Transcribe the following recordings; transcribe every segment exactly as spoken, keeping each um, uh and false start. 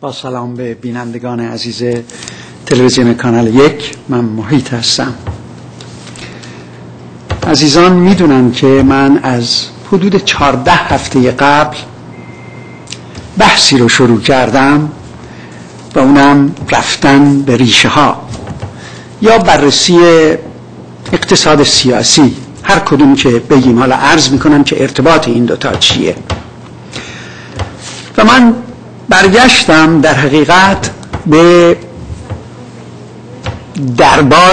با سلام به بینندگان عزیز تلویزیون کانال یک، من محیط هستم. عزیزان میدونن که من از حدود چهارده هفته قبل بحثی رو شروع کردم و اونم رفتن به ریشه ها یا بررسی اقتصاد سیاسی، هر کدوم که بگیم. حالا عرض میکنم که ارتباط این دوتا چیه. و من برگشتم در حقیقت به دربار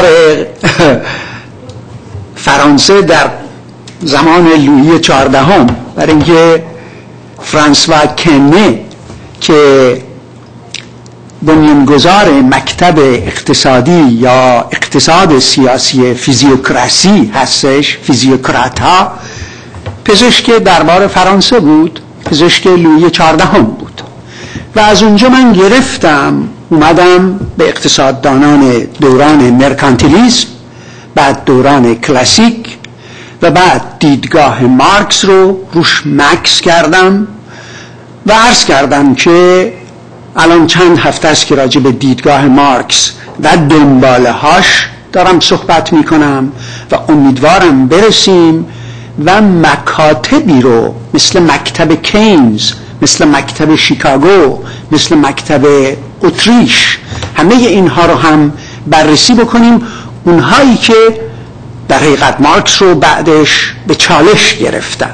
فرانسه در زمان لویی چهاردهم، برای اینکه فرانسوا کنه که بنیانگذار مکتب اقتصادی یا اقتصاد سیاسی فیزیوکراسی هستش، فیزیوکرات ها، پزشک دربار فرانسه بود، پزشک لویی چهاردهم بود. و از اونجا من گرفتم اومدم به اقتصاددانان دوران مرکانتیلیسم، بعد دوران کلاسیک و بعد دیدگاه مارکس رو روش مکس کردم و عرض کردم که الان چند هفته است که راجع به دیدگاه مارکس و دنباله هاش دارم صحبت می کنم و امیدوارم برسیم و مکاتبی رو مثل مکتب کینز، مثل مکتب شیکاگو، مثل مکتب اتریش، همه اینها رو هم بررسی بکنیم، اونهایی که در حقیقت مارکس رو بعدش به چالش گرفتن.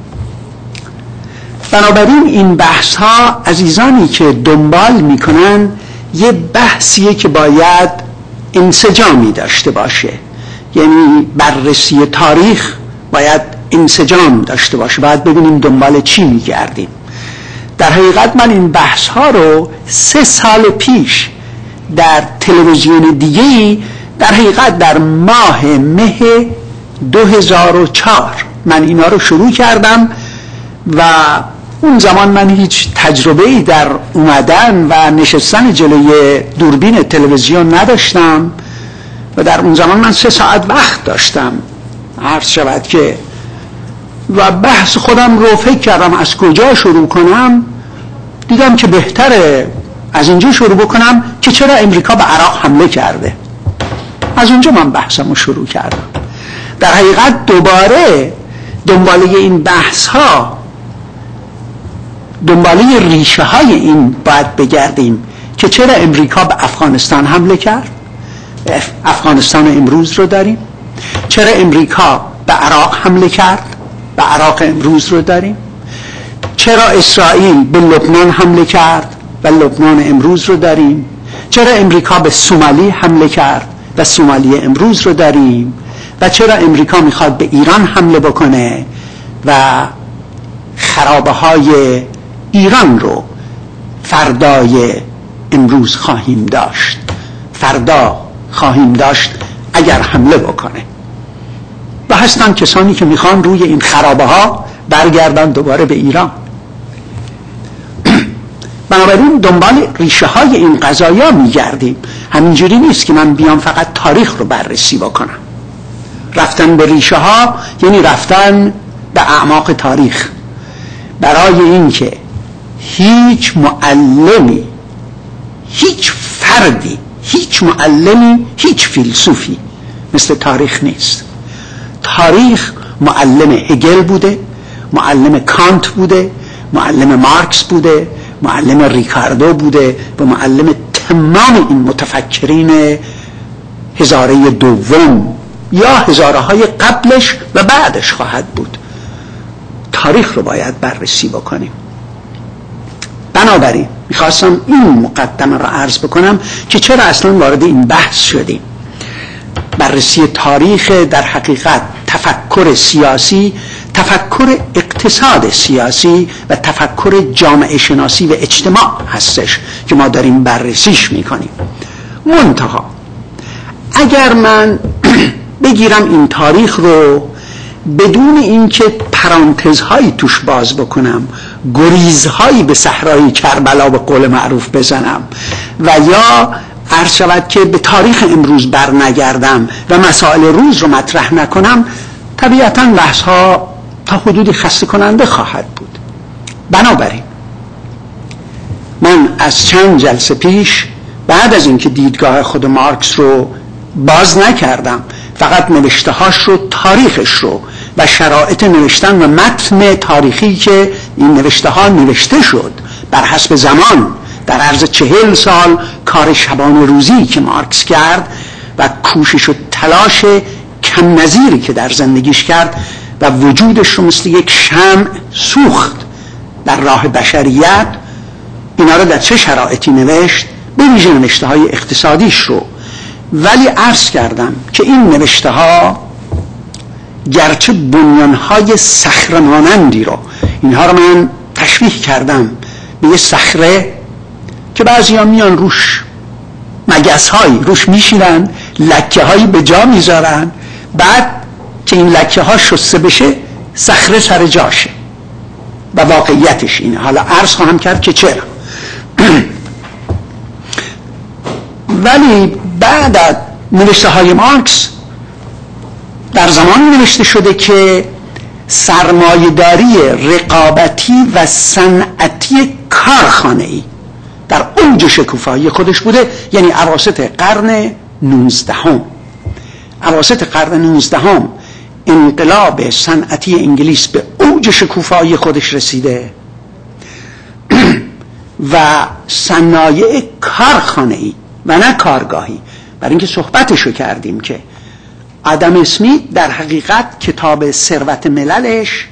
بنابراین این بحث ها عزیزانی که دنبال میکنن یه بحثیه که باید انسجامی داشته باشه، یعنی بررسی تاریخ باید انسجام داشته باشه، باید ببینیم دنبال چی میگردیم. در حقیقت من این بحث ها رو سه سال پیش در تلویزیون دیگه‌ای، در حقیقت در ماه مه دو هزار و چهار من اینا رو شروع کردم و اون زمان من هیچ تجربه‌ای در اومدن و نشستن جلوی دوربین تلویزیون نداشتم و در اون زمان من سه ساعت وقت داشتم، عرض شود که و بحث خودم رو فکر کردم از کجا شروع کنم. دیدم که بهتره از اینجا شروع بکنم که چرا امریکا به عراق حمله کرده. از اونجا من بحثم رو شروع کردم. در حقیقت دوباره دنباله این بحث ها، دنباله ریشه های این باید بگردیم که چرا امریکا به افغانستان حمله کرد، افغانستان امروز رو داریم، چرا امریکا به عراق حمله کرد، به عراق امروز رو داریم، چرا اسرائیل به لبنان حمله کرد و لبنان امروز رو داریم، چرا امریکا به سومالی حمله کرد و سومالی امروز رو داریم، و چرا امریکا میخواد به ایران حمله بکنه و خرابه های ایران رو فردای امروز خواهیم داشت، فردا خواهیم داشت اگر حمله بکنه. و هستن کسانی که میخوان روی این خرابه ها برگردن دوباره به ایران. بنابراین دنبال ریشه های این قضایا میگردیم. همینجوری نیست که من بیام فقط تاریخ رو بررسی بکنم. رفتن به ریشه ها یعنی رفتن به اعماق تاریخ، برای اینکه هیچ معلمی، هیچ فردی، هیچ معلمی، هیچ فیلسوفی مثل تاریخ نیست. تاریخ معلم هگل بوده، معلم کانت بوده، معلم مارکس بوده، معلم ریکاردو بوده و معلم تمام این متفکرین هزاره دوم یا هزاره های قبلش و بعدش خواهد بود. تاریخ رو باید بررسی بکنیم. بنابراین میخواستم این مقدمه رو عرض بکنم که چرا اصلا وارد این بحث شدیم. بررسی تاریخ در حقیقت تفکر سیاسی، تفکر اقتصاد سیاسی و تفکر جامعه شناسی و اجتماع هستش که ما داریم بررسیش میکنیم. منتها اگر من بگیرم این تاریخ رو بدون اینکه پرانتزهایی توش باز بکنم، گریزهایی به صحرای کربلا به قول معروف بزنم و یا عرض شود که به تاریخ امروز بر نگردم و مسائل روز رو مطرح نکنم، طبیعتاً بحث ها تا حدودی خسته کننده خواهد بود. بنابراین من از چند جلسه پیش بعد از اینکه دیدگاه خود مارکس رو باز نکردم، فقط نوشتهاش رو، تاریخش رو و شرایط نوشتن و متن تاریخی که این نوشته ها نوشته شد بر حسب زمان در عرض چهل سال کار شبانه روزی که مارکس کرد و کوشش و تلاش کم نظیری که در زندگیش کرد و وجودش رو مثل یک شمع سوخت در راه بشریت، اینا رو در چه شرایطی نوشت، به ویژه نوشته های اقتصادیش رو. ولی عرض کردم که این نوشته ها گرچه بنیانهای صخره مانندی رو، اینها رو من تشبیه کردم به یه صخره که بعضی ها میان روش مگس هایی روش میشینن، لکه هایی به جا میذارن، بعد که این لکه ها شسته بشه صخره سر جاشه و واقعیتش اینه. حالا عرض خواهم کرد که چرا. ولی بعد از نوشته های مارکس در زمان نوشته شده که سرمایه‌داری رقابتی و صنعتی کارخانه‌ای در اوج شکوفایی خودش بوده، یعنی اواسط قرن نوزدهم. اواسط قرن نوزدهم انقلاب صنعتی انگلیس به اوج شکوفایی خودش رسیده و صنایع کارخانه‌ای و نه کارگاهی. برای اینکه صحبتشو کردیم که آدم اسمیت در حقیقت کتاب ثروت مللش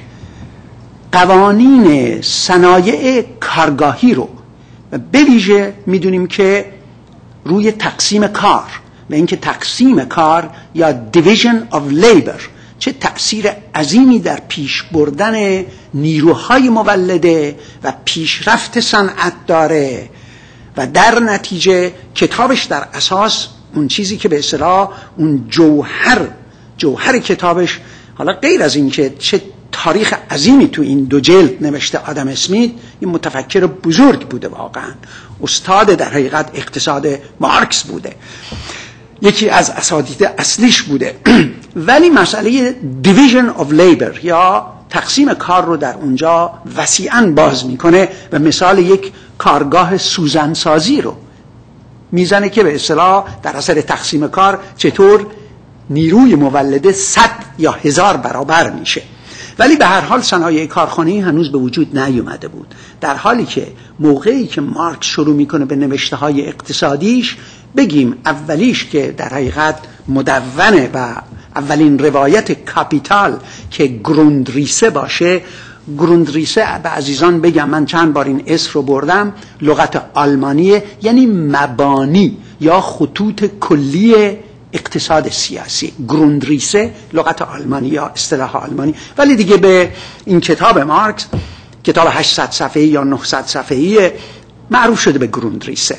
قوانین صنایع کارگاهی رو و به ویژه میدونیم که روی تقسیم کار و اینکه تقسیم کار یا division of labor چه تأثیر عظیمی در پیش بردن نیروهای مولده و پیشرفت صنعت داره و در نتیجه کتابش در اساس اون چیزی که به اصطلاح اون جوهر جوهر کتابش، حالا غیر از این که چه تاریخ عظیمی تو این دو جلد نوشته آدم اسمیت، این متفکر بزرگ بوده، واقعا استاد در حقیقت اقتصاد مارکس بوده، یکی از اساتید اصلیش بوده. ولی مسئله division of labor یا تقسیم کار رو در اونجا وسیعاً باز میکنه و مثال یک کارگاه سوزنسازی رو میزنه که به اصطلاح در اثر تقسیم کار چطور نیروی مولده صد یا هزار برابر میشه. ولی به هر حال صنایع کارخانه‌ای هنوز به وجود نیومده بود، در حالی که موقعی که مارکس شروع میکنه به نوشته های اقتصادیش، بگیم اولیش که در حقیقت مدونه و اولین روایت کاپیتال که گروندریسه باشه، گروندریسه به عزیزان بگم، من چند بار این اسم رو بردم، لغت آلمانیه، یعنی مبانی یا خطوط کلی اقتصاد سیاسی. گروندریسه لغت آلمانی یا اصطلاح آلمانی، ولی دیگه به این کتاب مارکس، کتاب هشتصد صفحه‌ای یا نهصد صفحه‌ای، معروف شده به گروندریسه.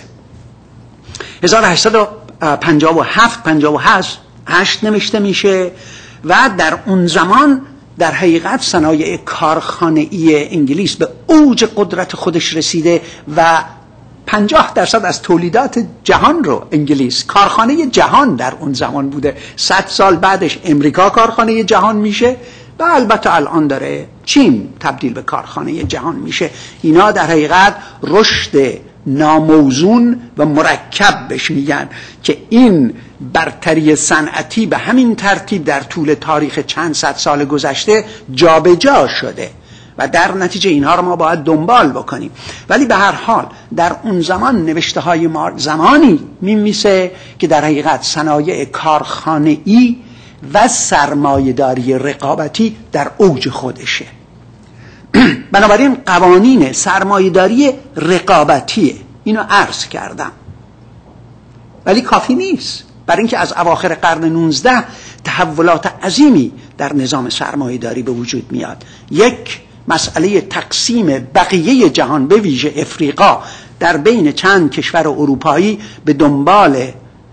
هزار و هشتصد و پنجاه و هفت پنجاه و هشت نوشته میشه و در اون زمان در حقیقت صنایع کارخانه‌ای انگلیس به اوج قدرت خودش رسیده و پنجاه درصد از تولیدات جهان رو انگلیس کارخانه جهان در اون زمان بوده. صد سال بعدش امریکا کارخانه جهان میشه و البته الان داره چین تبدیل به کارخانه جهان میشه. اینا در حقیقت رشد ناموزون و مرکب بهش میگن که این برتری صنعتی به همین ترتیب در طول تاریخ چند صد سال گذشته جابجا شده و در نتیجه اینها رو ما باید دنبال بکنیم. ولی به هر حال در اون زمان نوشته های مارکس زمانی میمیسه که در حقیقت صنایع کارخانه‌ای و سرمایه‌داری رقابتی در اوج خودشه. بنابراین قوانین سرمایه‌داری رقابتیه، اینو عرض کردم، ولی کافی نیست، برای اینکه از اواخر قرن نوزده تحولات عظیمی در نظام سرمایه‌داری به وجود میاد. یک، مسئله تقسیم بقیه جهان به ویژه افریقا در بین چند کشور اروپایی به دنبال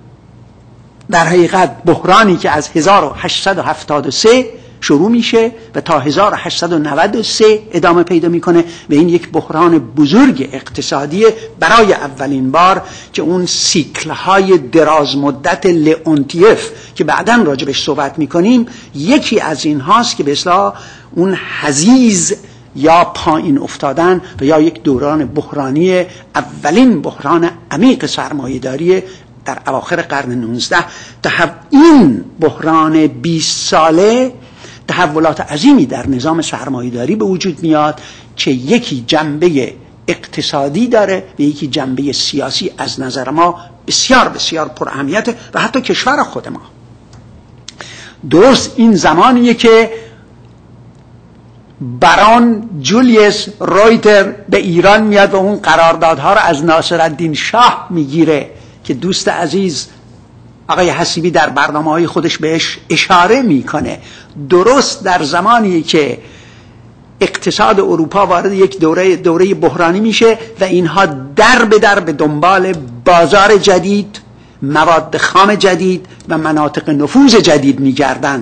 در حقیقت بحرانی که از هزار و هشتصد و هفتاد و سه شروع میشه و تا هزار و هشتصد و نود و سه ادامه پیدا میکنه و این یک بحران بزرگ اقتصادی برای اولین بار که اون سیکل‌های دراز مدت لئونتیف که بعداً راجبش صحبت میکنیم، یکی از این هاست که به اصطلاح اون حضیض یا پایین افتادن و یا یک دوران بحرانی، اولین بحران عمیق سرمایه‌داری در اواخر قرن نوزده. این بحران بیست ساله تحولات عظیمی در نظام سرمایه‌داری به وجود میاد که یکی جنبه اقتصادی داره و یکی جنبه سیاسی از نظر ما بسیار بسیار پر اهمیته و حتی کشور خود ما. درست این زمانیه که بران جولیوس رویتر به ایران میاد و اون قراردادها رو از ناصرالدین شاه میگیره که دوست عزیز آقای حسیبی در برنامه‌های خودش بهش اشاره میکنه. درست در زمانی که اقتصاد اروپا وارد یک دوره دوره بحرانی میشه و اینها در به در به دنبال بازار جدید، مواد خام جدید و مناطق نفوذ جدید میگردن.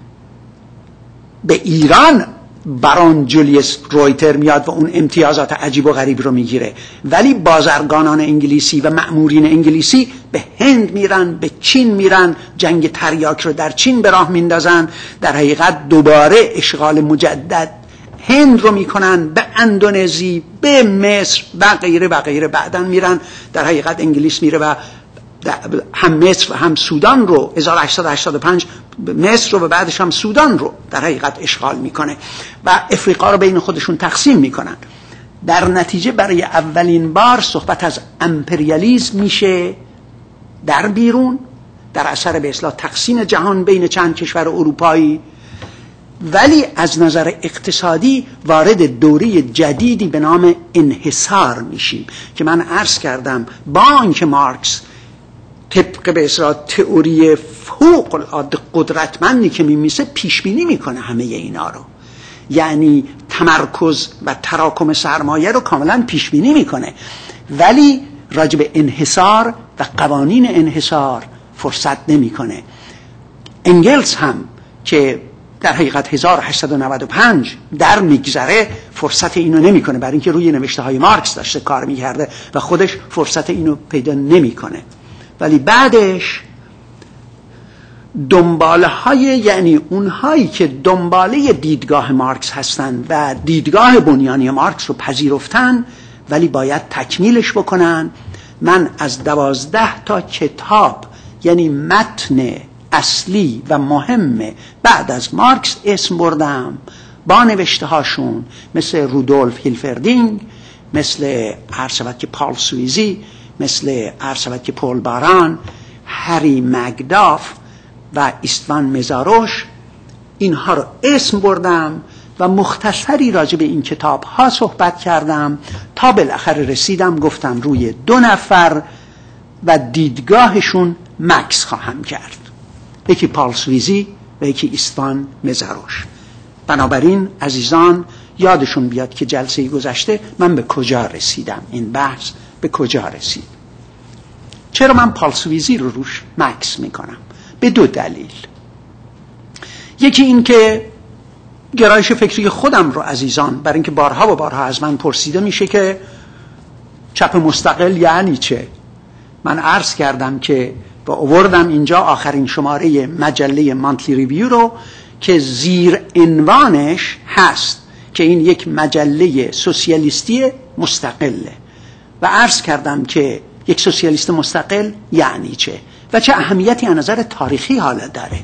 به ایران بران جولیوس رویتر میاد و اون امتیازات عجیب و غریب رو میگیره، ولی بازرگانان انگلیسی و مأمورین انگلیسی به هند میرن، به چین میرن، جنگ تریاک رو در چین به راه میندازن، در حقیقت دوباره اشغال مجدد هند رو میکنن، به اندونزی، به مصر و غیره و غیره. بعدن میرن در حقیقت انگلیس میره و هم مصر و هم سودان رو هزار و هشتصد و هشتاد و پنج مصر رو و بعدش هم سودان رو در حقیقت اشغال میکنه و افریقا رو بین خودشون تقسیم میکنن. در نتیجه برای اولین بار صحبت از امپریالیسم میشه در بیرون در اثر به اصطلاح تقسیم جهان بین چند کشور اروپایی، ولی از نظر اقتصادی وارد دوره جدیدی به نام انحصار میشیم که من عرض کردم با اینکه مارکس طبق به اصطلاح تئوری فوق العاده قدرتمندی که میمیسه پیش بینی میکنه همه اینا رو، یعنی تمرکز و تراکم سرمایه رو کاملا پیش بینی میکنه، ولی راجع به انحصار و قوانین انحصار فرصت نمیکنه. انگلس هم که در حقیقت هزار و هشتصد و نود و پنج در میگذره فرصت اینو نمیکنه، برای اینکه روی نوشته های مارکس داشته کار میکرده و خودش فرصت اینو پیدا نمیکنه. ولی بعدش دنباله های، یعنی اونهایی که دنباله دیدگاه مارکس هستن و دیدگاه بنیانی مارکس رو پذیرفتن ولی باید تکمیلش بکنن. من از دوازده تا کتاب، یعنی متن اصلی و مهم بعد از مارکس اسم بردم با نوشته هاشون، مثل رودولف هیلفردینگ، مثل عرض که پال سویزی، مثل عرض که پول باران، هری مگداف و ایستوان مزاروش. اینها رو اسم بردم و مختصری راجع به این کتاب ها صحبت کردم تا بالاخره رسیدم گفتم روی دو نفر و دیدگاهشون مکس خواهم کرد، یکی پال سویزی و یکی ایستوان مزاروش. بنابراین عزیزان یادشون بیاد که جلسه گذشته من به کجا رسیدم، این بحث به کجا رسید. چرا من پال سویزی رو روش مکس میکنم؟ به دو دلیل. یکی این که گرایش فکری خودم رو عزیزان، برای اینکه بارها و بارها از من پرسیده میشه که چپ مستقل یعنی چه. من عرض کردم که و آوردم اینجا آخرین شماره مجله مانتلی ریویو رو که زیر عنوانش هست که این یک مجله سوسیالیستی مستقله و عرض کردم که یک سوسیالیست مستقل یعنی چه و چه اهمیتی از نظر تاریخی حالا داره.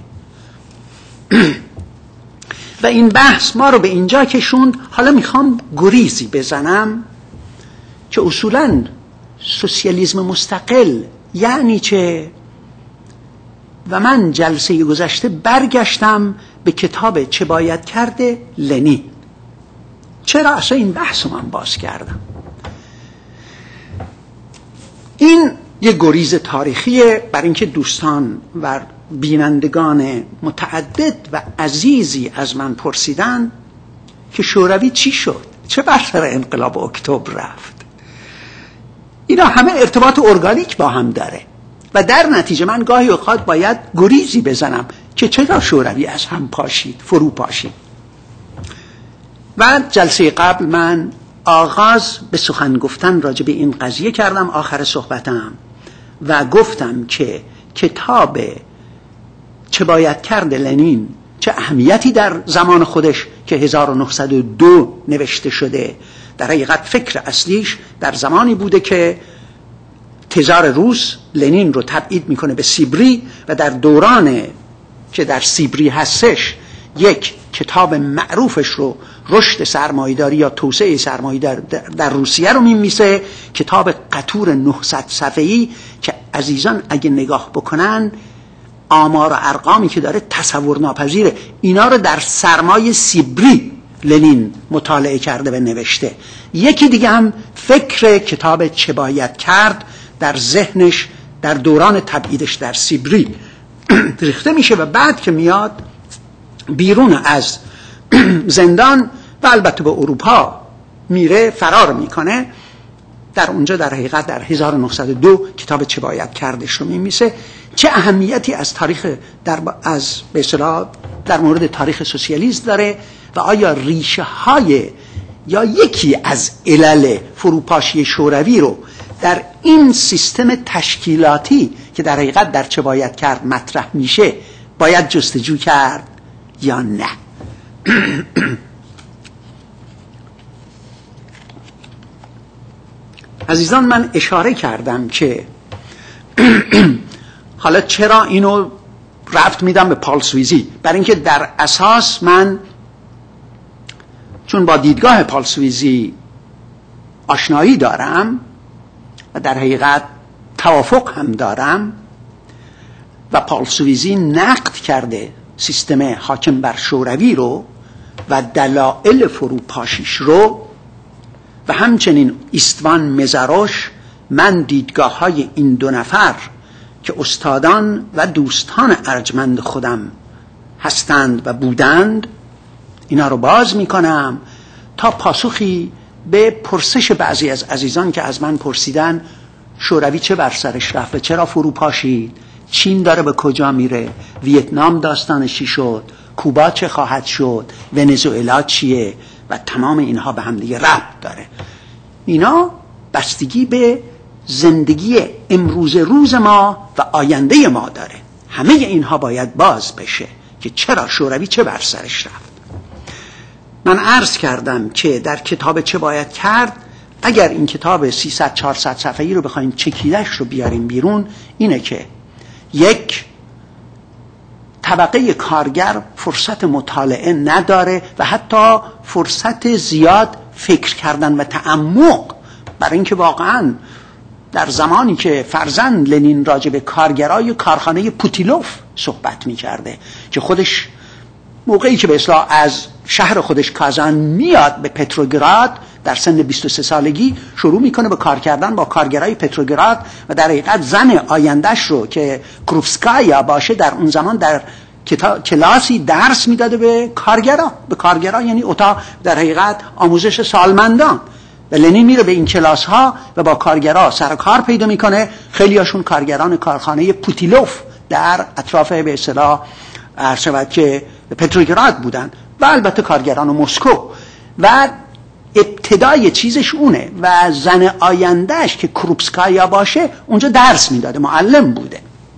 و این بحث ما رو به اینجا کشوند. حالا میخوام گریزی بزنم که اصولاً سوسیالیسم مستقل یعنی چه. و من جلسه گذشته برگشتم به کتاب چه باید کرده لنین. چرا اصلا این بحث رو من باز کردم؟ این یه گریز تاریخیه برای اینکه دوستان و بینندگان متعدد و عزیزی از من پرسیدن که شوروی چی شد، چه بر سر انقلاب اکتبر رفت. اینا همه ارتباط ارگانیک با هم داره و در نتیجه من گاهی اوقات باید گریزی بزنم که چرا شوروی از هم پاشید، فرو پاشید. و جلسه قبل من آغاز به سخن گفتن راجع به این قضیه کردم، آخر صحبتم، و گفتم که کتاب چه باید کرد لنین چه اهمیتی در زمان خودش که هزار و نهصد و دو نوشته شده. در حقیقت فکر اصلیش در زمانی بوده که تزار روس لنین رو تبعید میکنه به سیبری و در دوران که در سیبری هستش یک کتاب معروفش رو رشد سرمایه‌داری یا توسعه سرمایه‌داری در, در روسیه رو میمیسه، کتاب قطور نهصد صفحه‌ای که عزیزان اگه نگاه بکنن آمار و ارقامی که داره تصور ناپذیره. اینا رو در سرمای سیبری لنین مطالعه کرده و نوشته. یکی دیگه هم فکر کتاب چه باید کرد در ذهنش در دوران تبعیدش در سیبری ریخته میشه و بعد که میاد بیرون از زندان و البته به اروپا میره فرار میکنه، در اونجا در حقیقت در هزار و نهصد و دو کتاب چه باید کردش رو میمیسه. چه اهمیتی از تاریخ در از به اصطلاح در مورد تاریخ سوسیالیسم داره و آیا ریشه های یا یکی از علل فروپاشی شوروی رو در این سیستم تشکیلاتی که در حقیقت در چه باید کرد مطرح میشه باید جستجو کرد یا نه. عزیزان من اشاره کردم که حالا چرا اینو رفت میدم به پال سویزی، برای اینکه در اساس من چون با دیدگاه پال سویزی آشنایی دارم و در حقیقت توافق هم دارم و پال سویزی نقد کرده سیستم حاکم بر شوروی رو و دلایل فروپاشیش رو و همچنین ایستوان مزاروش، من دیدگاه های این دو نفر که استادان و دوستان ارجمند خودم هستند و بودند اینا رو باز میکنم تا پاسخی به پرسش بعضی از عزیزان که از من پرسیدن شوروی چه بر سرش رفت، چرا فروپاشید، چین داره به کجا میره، ویتنام داستانش چی شد، کوبا چه خواهد شد، ونزوئلا چیه و تمام اینها به هم دیگه ربط داره. اینا بستگی به زندگی امروز روز ما و آینده ما داره. همه اینها باید باز بشه که چرا شوروی چه بر سرش رفت. من عرض کردم که در کتاب چه باید کرد اگر این کتاب سیصد چهارصد صفحه‌ای رو بخوایم چکیدش رو بیاریم بیرون، اینه که یک، طبقه کارگر فرصت مطالعه نداره و حتی فرصت زیاد فکر کردن و تعمق، برای اینکه واقعا در زمانی که فرزند لنین راجع به کارگرای کارخانه پوتیلوف صحبت می‌کرده که خودش موقعی که به اصطلاح از شهر خودش کازان میاد به پتروگراد در سن بیست و سه سالگی شروع میکنه به کار کردن با کارگرای پتروگراد و در حقیقت زن آیندهش رو که کروپسکایا باشه در اون زمان در کلاسی درس میداده به کارگرا به کارگرا یعنی اتاق در حقیقت آموزش سالمندان و لنین میره به این کلاس ها و با کارگرا سر کار پیدا میکنه. خیلی هاشون کارگران کارخانه پوتیلوف در اطراف به اصطلاح عرض شود که پتروگراد بودن و البته کارگران مسکو و ابتدای چیزش اونه و زن آیندهش که کروپسکایا باشه اونجا درس میداده، معلم بوده.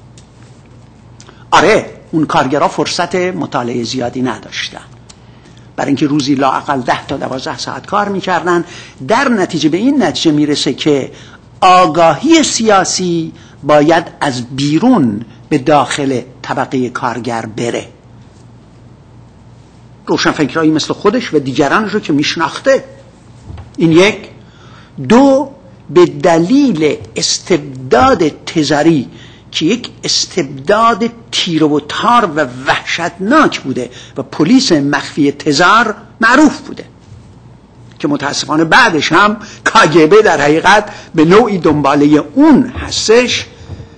آره اون کارگرها فرصت مطالعه زیادی نداشتن برای اینکه روزی لااقل ده تا دوازده ساعت کار میکردن. در نتیجه به این نتیجه میرسه که آگاهی سیاسی باید از بیرون به داخل طبقه کارگر بره. روشنفکرایی مثل خودش و دیگران رو که میشناخته. این یک. دو، به دلیل استبداد تزاری که یک استبداد تیر و تار و وحشتناک بوده و پلیس مخفی تزار معروف بوده که متاسفانه بعدش هم کاگبه در حقیقت به نوعی دنباله اون هستش.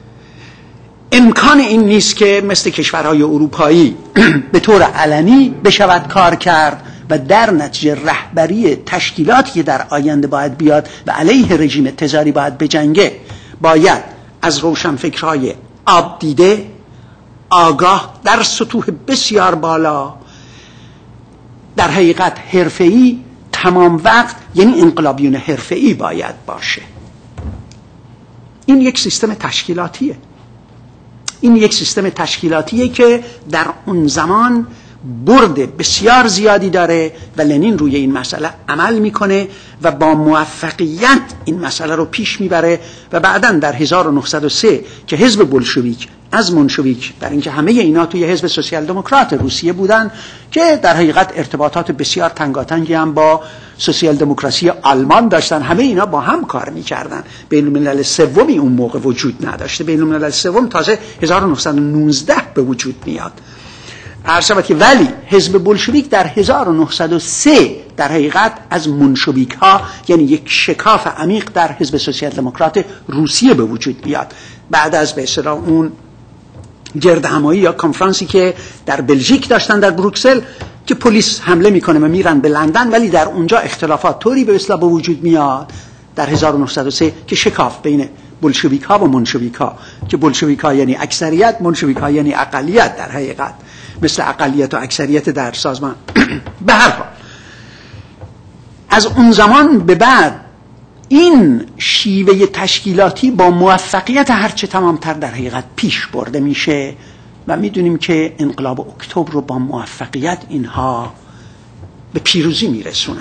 امکان این نیست که مثل کشورهای اروپایی به طور علنی بشود کار کرد و در نتیجه رهبری تشکیلاتی که در آینده باید بیاد و علیه رژیم تزاری باید بجنگه باید از روشنفکرهای آب دیده، آگاه، در سطوح بسیار بالا، در حقیقت حرفه‌ای تمام وقت، یعنی انقلابیون حرفه‌ای باید باشه. این یک سیستم تشکیلاتیه. این یک سیستم تشکیلاتیه که در اون زمان برد بسیار زیادی داره و لنین روی این مسئله عمل میکنه و با موفقیت این مسئله رو پیش میبره و بعداً در هزار و نهصد و سه که حزب بولشویک از منشویک، در اینکه همه اینا توی حزب سوسیال دموکرات روسیه بودن که در حقیقت ارتباطات بسیار تنگاتنگی هم با سوسیال دموکراسی آلمان داشتن، همه اینا با هم کار میکردن. بین الملل سومی اون موقع وجود نداشته، بین الملل سوم تازه هزار و نهصد و نوزده به وجود میاد. عرض که ولی حزب بولشویک در هزار و نهصد و سه در حقیقت از منشویک ها، یعنی یک شکاف عمیق در حزب سوسیال دموکرات روسیه به وجود میاد. بعد از به اصطلاح اون گردهمایی یا کنفرانسی که در بلژیک داشتن در بروکسل که پلیس حمله میکنه و میرن به لندن، ولی در اونجا اختلافات طوری به اصطلاح به وجود میاد در هزار و نهصد و سه که شکاف بین بولشویک ها و منشویک ها، که بولشویک ها یعنی اکثریت، منشویک ها یعنی اقلیت، در حقیقت مثل اقلیت و اکثریت در سازمان. به هر حال از اون زمان به بعد این شیوه تشکیلاتی با موفقیت هرچه تمامتر در حقیقت پیش برده میشه و میدونیم که انقلاب اکتبر رو با موفقیت اینها به پیروزی میرسونن.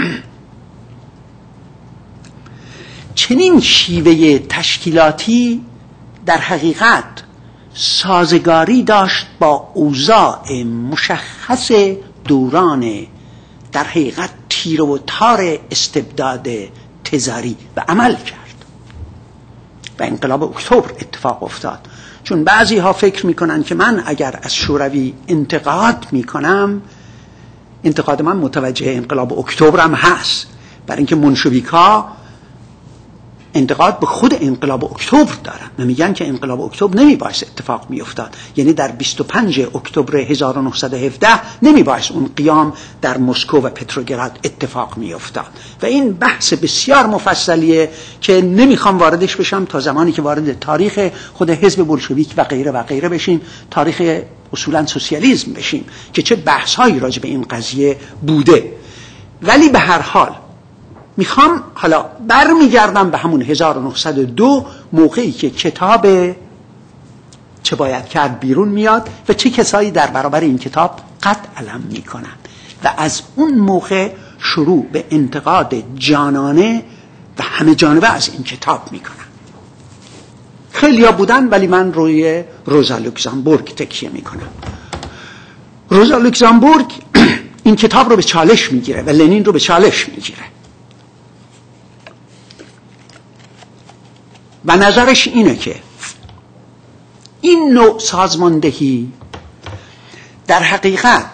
چنین شیوه تشکیلاتی در حقیقت سازگاری داشت با اوضاع مشخص دوران در حقیقت تیر و تار استبداد تزاری و عمل کرد و انقلاب اکتبر اتفاق افتاد. چون بعضی ها فکر میکنن که من اگر از شوروی انتقاد میکنم، انتقاد من متوجه انقلاب اکتبر هم هست، برای اینکه منشویک ها انتقاد به خود انقلاب اکتبر دارن و میگن که انقلاب اکتبر نمیبایست اتفاق میافتاد، یعنی در بیست و پنجم اکتبر هزار و نهصد و هفده نمیبایست اون قیام در مسکو و پتروگراد اتفاق میافتاد. و این بحث بسیار مفصلیه که نمیخوام واردش بشم تا زمانی که وارد تاریخ خود حزب بولشویک و غیره و غیره بشیم، تاریخ اصولا سوسیالیسم بشیم که چه بحث‌هایی راجع به این قضیه بوده. ولی به هر حال میخوام حالا برمیگردم به همون هزار و نهصد و دو، موقعی که کتاب چه باید کرد بیرون میاد و چه کسایی در برابر این کتاب قد علم میکنن و از اون موقع شروع به انتقاد جانانه و همه جانبه از این کتاب میکنن. خیلی ها بودن ولی من روی روزا لوکزامبورگ تکیه میکنم. روزا لوکزامبورگ این کتاب رو به چالش میگیره و لنین رو به چالش میگیره و نظرش اینه که این نوع سازماندهی در حقیقت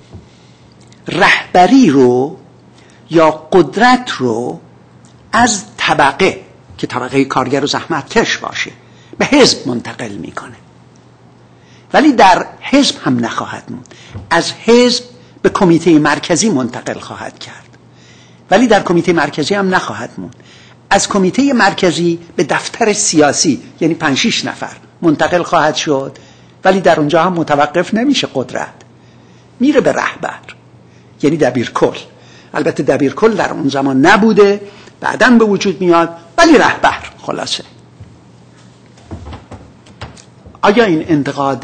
رهبری رو یا قدرت رو از طبقه که طبقه کارگر و زحمتکش باشه به حزب منتقل میکنه، ولی در حزب هم نخواهد موند، از حزب به کمیته مرکزی منتقل خواهد کرد، ولی در کمیته مرکزی هم نخواهد موند، از کمیته مرکزی به دفتر سیاسی یعنی پنج شش نفر منتقل خواهد شد، ولی در اونجا هم متوقف نمیشه قدرت، میره به رهبر یعنی دبیرکل. البته دبیرکل در اون زمان نبوده، بعداً به وجود میاد، ولی رهبر. خلاصه آیا این انتقاد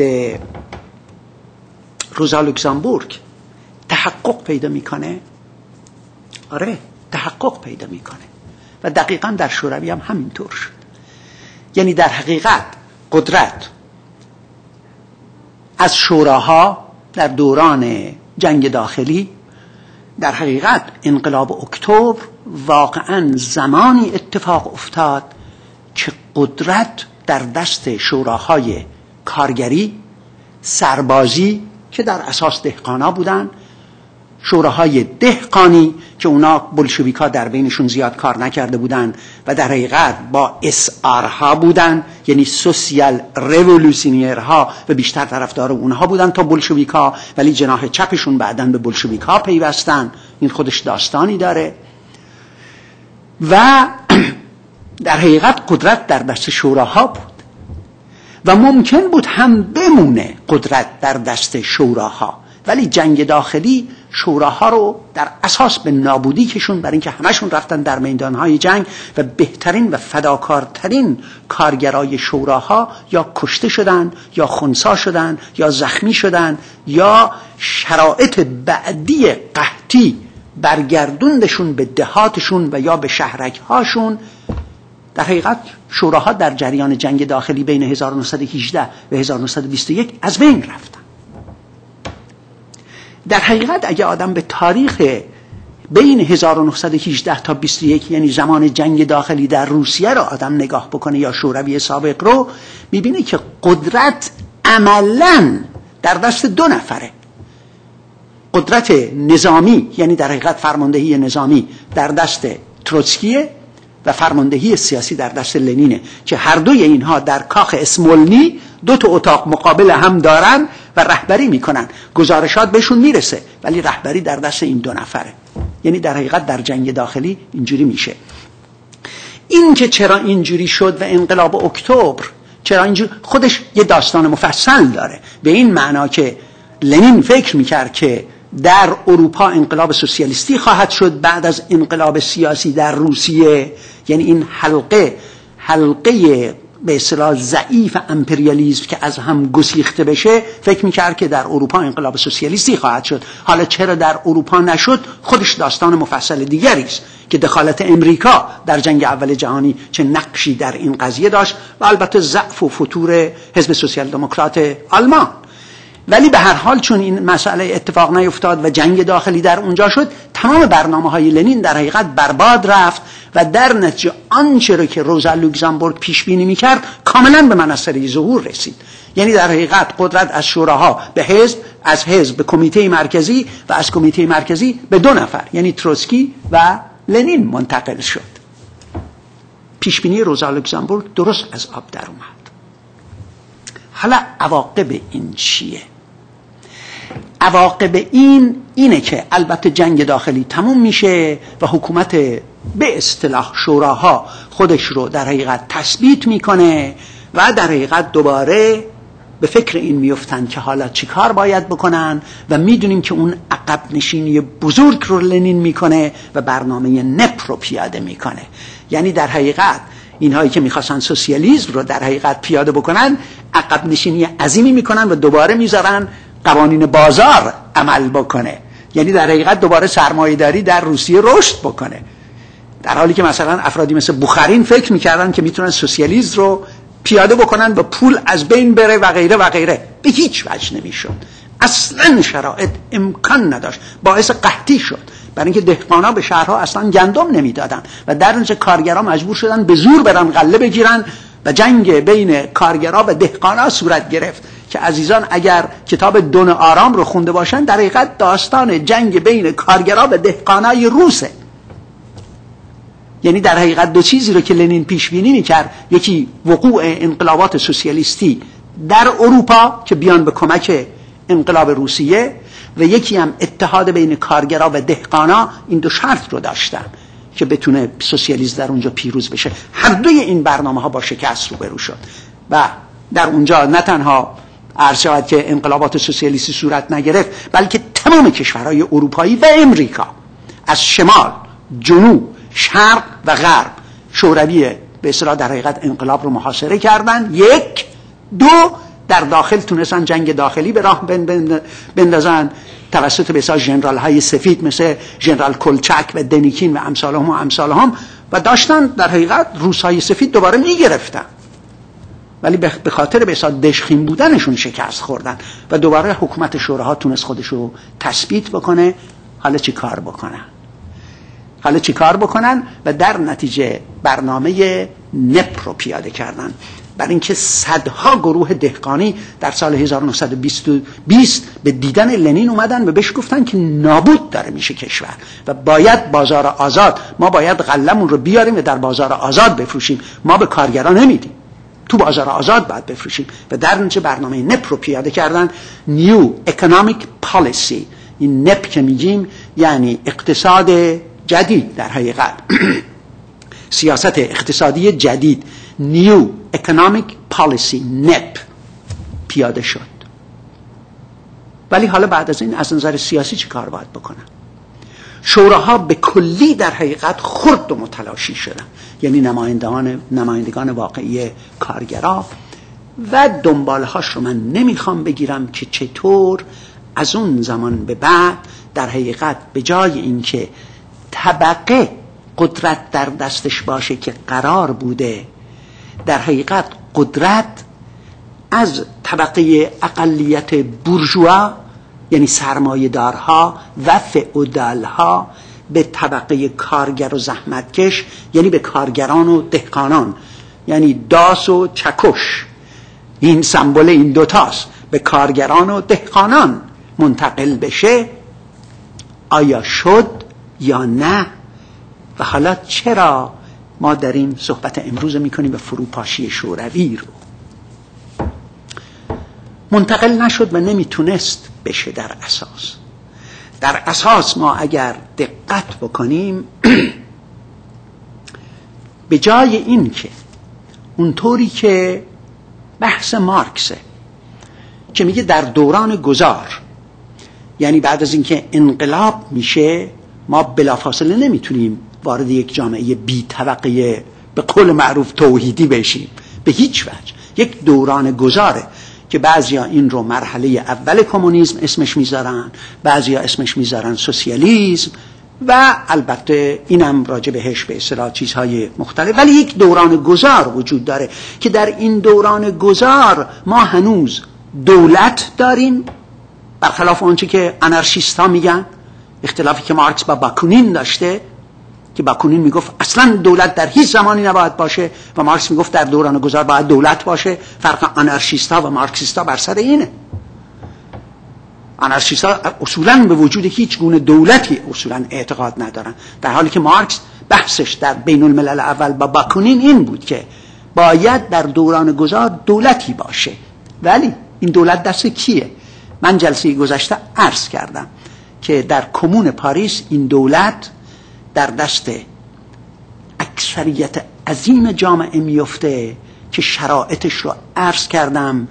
روزا لوکزامبورگ تحقق پیدا میکنه؟ آره تحقق پیدا میکنه و دقیقاً در شوروی هم همینطور شد. یعنی در حقیقت قدرت از شوراها در دوران جنگ داخلی، در حقیقت انقلاب اکتبر واقعاً زمانی اتفاق افتاد که قدرت در دست شوراهای کارگری، سربازی که در اساس دهقانا بودن، شوراهای دهقانی که اونا بولشویکا در بینشون زیاد کار نکرده بودن و در حقیقت با اس آر ها بودن، یعنی سوسیال رولوشنیرها و بیشتر طرفدار اونها بودن تا بولشویکا، ولی جناح چپشون بعداً به بولشویکا پیوستن. این خودش داستانی داره و در حقیقت قدرت در دست شوراها بود و ممکن بود هم بمونه قدرت در دست شوراها، ولی جنگ داخلی شوراها رو در اساس به نابودی کشون، برای اینکه همشون رفتن در میدانهای جنگ و بهترین و فداکارترین کارگرای شوراها یا کشته شدن یا خنثی شدن یا زخمی شدن یا شرایط بعدی قحطی برگردوندشون به دهاتشون و یا به شهرک‌هاشون. در حقیقت شوراها در جریان جنگ داخلی بین هزار و نهصد و هجده و هزار و نهصد و بیست و یک از بین رفتن. در حقیقت اگه آدم به تاریخ بین هزار و نهصد و هجده تا بیست و یک، یعنی زمان جنگ داخلی در روسیه رو آدم نگاه بکنه یا شوروی سابق رو، میبینه که قدرت عملاً در دست دو نفره. قدرت نظامی، یعنی در حقیقت فرماندهی نظامی در دست تروتسکیه و فرماندهی سیاسی در دست لنینه که هر دوی اینها در کاخ اسمولنی دو تا اتاق مقابل هم دارن و رهبری میکنن. گزارشات بهشون میرسه ولی رهبری در دست این دو نفره. یعنی در حقیقت در جنگ داخلی اینجوری میشه. این که چرا اینجوری شد و انقلاب اکتبر چرا اینجوری، خودش یه داستان مفصل داره، به این معنا که لنین فکر میکرد که در اروپا انقلاب سوسیالیستی خواهد شد بعد از انقلاب سیاسی در روسیه. یعنی این حلقه حلقه به اصطلاح ضعیف امپریالیسم که از هم گسیخته بشه، فکر میکرد که در اروپا انقلاب سوسیالیستی خواهد شد. حالا چرا در اروپا نشد خودش داستان مفصل دیگری است که دخالت امریکا در جنگ اول جهانی چه نقشی در این قضیه داشت و البته ضعف و فتور حزب سوسیال دموکرات آلمان. ولی به هر حال چون این مسئله اتفاق نیفتاد و جنگ داخلی در اونجا شد، تمام برنامه‌های لنین در حقیقت برباد رفت و در نتیجه آنچه را که روزا لوکزامبورگ پیش بینی می‌کرد کاملا به منصه ظهور رسید. یعنی در حقیقت قدرت از شوراها به حزب، از حزب به کمیته مرکزی و از کمیته مرکزی به دو نفر یعنی تروتسکی و لنین منتقل شد. پیش بینی روزا لوکزامبورگ درست از آب در اومد. حالا عواقب این چیه؟ عواقب این اینه که البته جنگ داخلی تموم میشه و حکومت به اصطلاح شوراها خودش رو در حقیقت تثبیت میکنه و در حقیقت دوباره به فکر این میفتن که حالا چی کار باید بکنن و میدونیم که اون عقب نشینی بزرگ رو لنین میکنه و برنامه نپ رو پیاده میکنه. یعنی در حقیقت اینهایی که میخواستن سوسیالیسم رو در حقیقت پیاده بکنن عقب نشینی عظیمی میکنن و دوباره میذارن قوانین بازار عمل بکنه. یعنی در حقیقت دوباره سرمایه‌داری در روسیه رشد بکنه، در حالی که مثلا افرادی مثل بوخارین فکر میکردن که میتونن سوسیالیسم رو پیاده بکنن و پول از بین بره و غیره و غیره. به هیچ وجه نمیشد، اصلا شرایط امکان نداشت، باعث قحطی شد، برای اینکه دهقانا به شهرها اصلا گندم نمیدادن و در نتیجه کارگرها مجبور شدن به زور برن غله بگیرن و جنگ بین کارگرها و دهقانا صورت گرفت که عزیزان اگر کتاب دون آرام رو خونده باشن در حقیقت داستان جنگ بین کارگرها و دهقانای روسه. یعنی در حقیقت دو چیزی رو که لنین پیش بینی می‌کرد، یکی وقوع انقلابات سوسیالیستی در اروپا که بیان به کمک انقلاب روسیه و یکی هم اتحاد بین کارگرها و دهقانا، این دو شرط رو داشتن که بتونه سوسیالیسم در اونجا پیروز بشه. هر دوی این برنامه‌ها با شکست روبرو شد و در اونجا نه تنها عرض شود که انقلابات سوسیالیستی صورت نگرفت، بلکه تمام کشورهای اروپایی و امریکا از شمال، جنوب، شرق و غرب شوروی به اصطلاح در حقیقت انقلاب رو محاصره کردن. یک دو در داخل تونستن جنگ داخلی به راه بندازن توسط به اصطلاح ژنرال های سفید مثل ژنرال کولچاک و دنیکین و امثالهم و امثالهم و داشتن در حقیقت روس‌های سفید دوباره میگرفتن، ولی به خاطر به اصطلاح دژخیم بودنشون شکست خوردن و دوباره حکومت شوراها تونست خودش رو تثبیت بکنه. حالا چی کار بکنن؟ حالا چی کار بکنن؟ و در نتیجه برنامه نپ رو پیاده کردن، برای اینکه صدها گروه دهقانی در سال هزار و نهصد و بیست به دیدن لنین اومدن و بهش گفتن که نابود داره میشه کشور و باید بازار آزاد، ما باید غله‌مون رو بیاریم و در بازار آزاد بفروشیم، ما به کارگران نمیدیم، تو بازار آزاد باید بفروشیم. و در نتیجه برنامه نپ رو پیاده کردن، نیو اکونومیک پالیسی. این نپ که میگیم یعنی اقتصاد جدید، در حقیقت سیاست اقتصادی جدید، نیو اکونومیک پالیسی نپ پیاده شد. ولی حالا بعد از این از نظر سیاسی چی کار باید بکنن؟ شوراها به کلی در حقیقت خرد و متلاشی شدن، یعنی نمایندگان نمایندگان واقعی کارگرا و دنبالهاش رو من نمیخوام بگیرم که چطور از اون زمان به بعد در حقیقت به جای اینکه طبقه قدرت در دستش باشه که قرار بوده، در حقیقت قدرت از طبقه اقلیت بورژوا یعنی سرمایه‌دارها و فئودالها به طبقه کارگر و زحمتکش یعنی به کارگران و دهقانان، یعنی داس و چکش، این سمبل این دوتاست، به کارگران و دهقانان منتقل بشه. آیا شد یا نه؟ و حالا چرا ما داریم صحبت امروز میکنیم به فروپاشی شوروی رو؟ منتقل نشد و نمیتونست بشه. در اساس در اساس ما اگر دقت بکنیم به جای این که اونطوری که بحث مارکسه که میگه در دوران گذار، یعنی بعد از اینکه انقلاب میشه ما بلافاصله نمیتونیم وارد یک جامعه بی طبقه به قول معروف توحیدی بشیم به هیچ وجه. یک دوران گذاره که بعضیا این رو مرحله اول کمونیسم اسمش میذارن، بعضیا اسمش میذارن سوسیالیسم و البته اینم راجع بهش به اصطلاح چیزهای مختلف، ولی یک دوران گذار وجود داره که در این دوران گذار ما هنوز دولت داریم، برخلاف اونچه که آنارشیست‌ها میگن. اختلافی که مارکس با باکونین داشته که باکونین میگفت اصلا دولت در هیچ زمانی نباید باشه و مارکس میگفت در دوران گذار باید دولت باشه. فرق آنارشیست‌ها و مارکسیست‌ها بر سر اینه. آنارشیست‌ها اصولاً به وجود هیچ گونه دولتی اصولاً اعتقاد ندارن، در حالی که مارکس بحثش در بین الملل اول با باکونین این بود که باید در دوران گذار دولتی باشه. ولی این دولت دست کیه؟ من جلسه گذشته عرض کردم که در کمون پاریس این دولت در دست اکثریت عظیم جامعه میفته که شرایطش رو عرض کردم.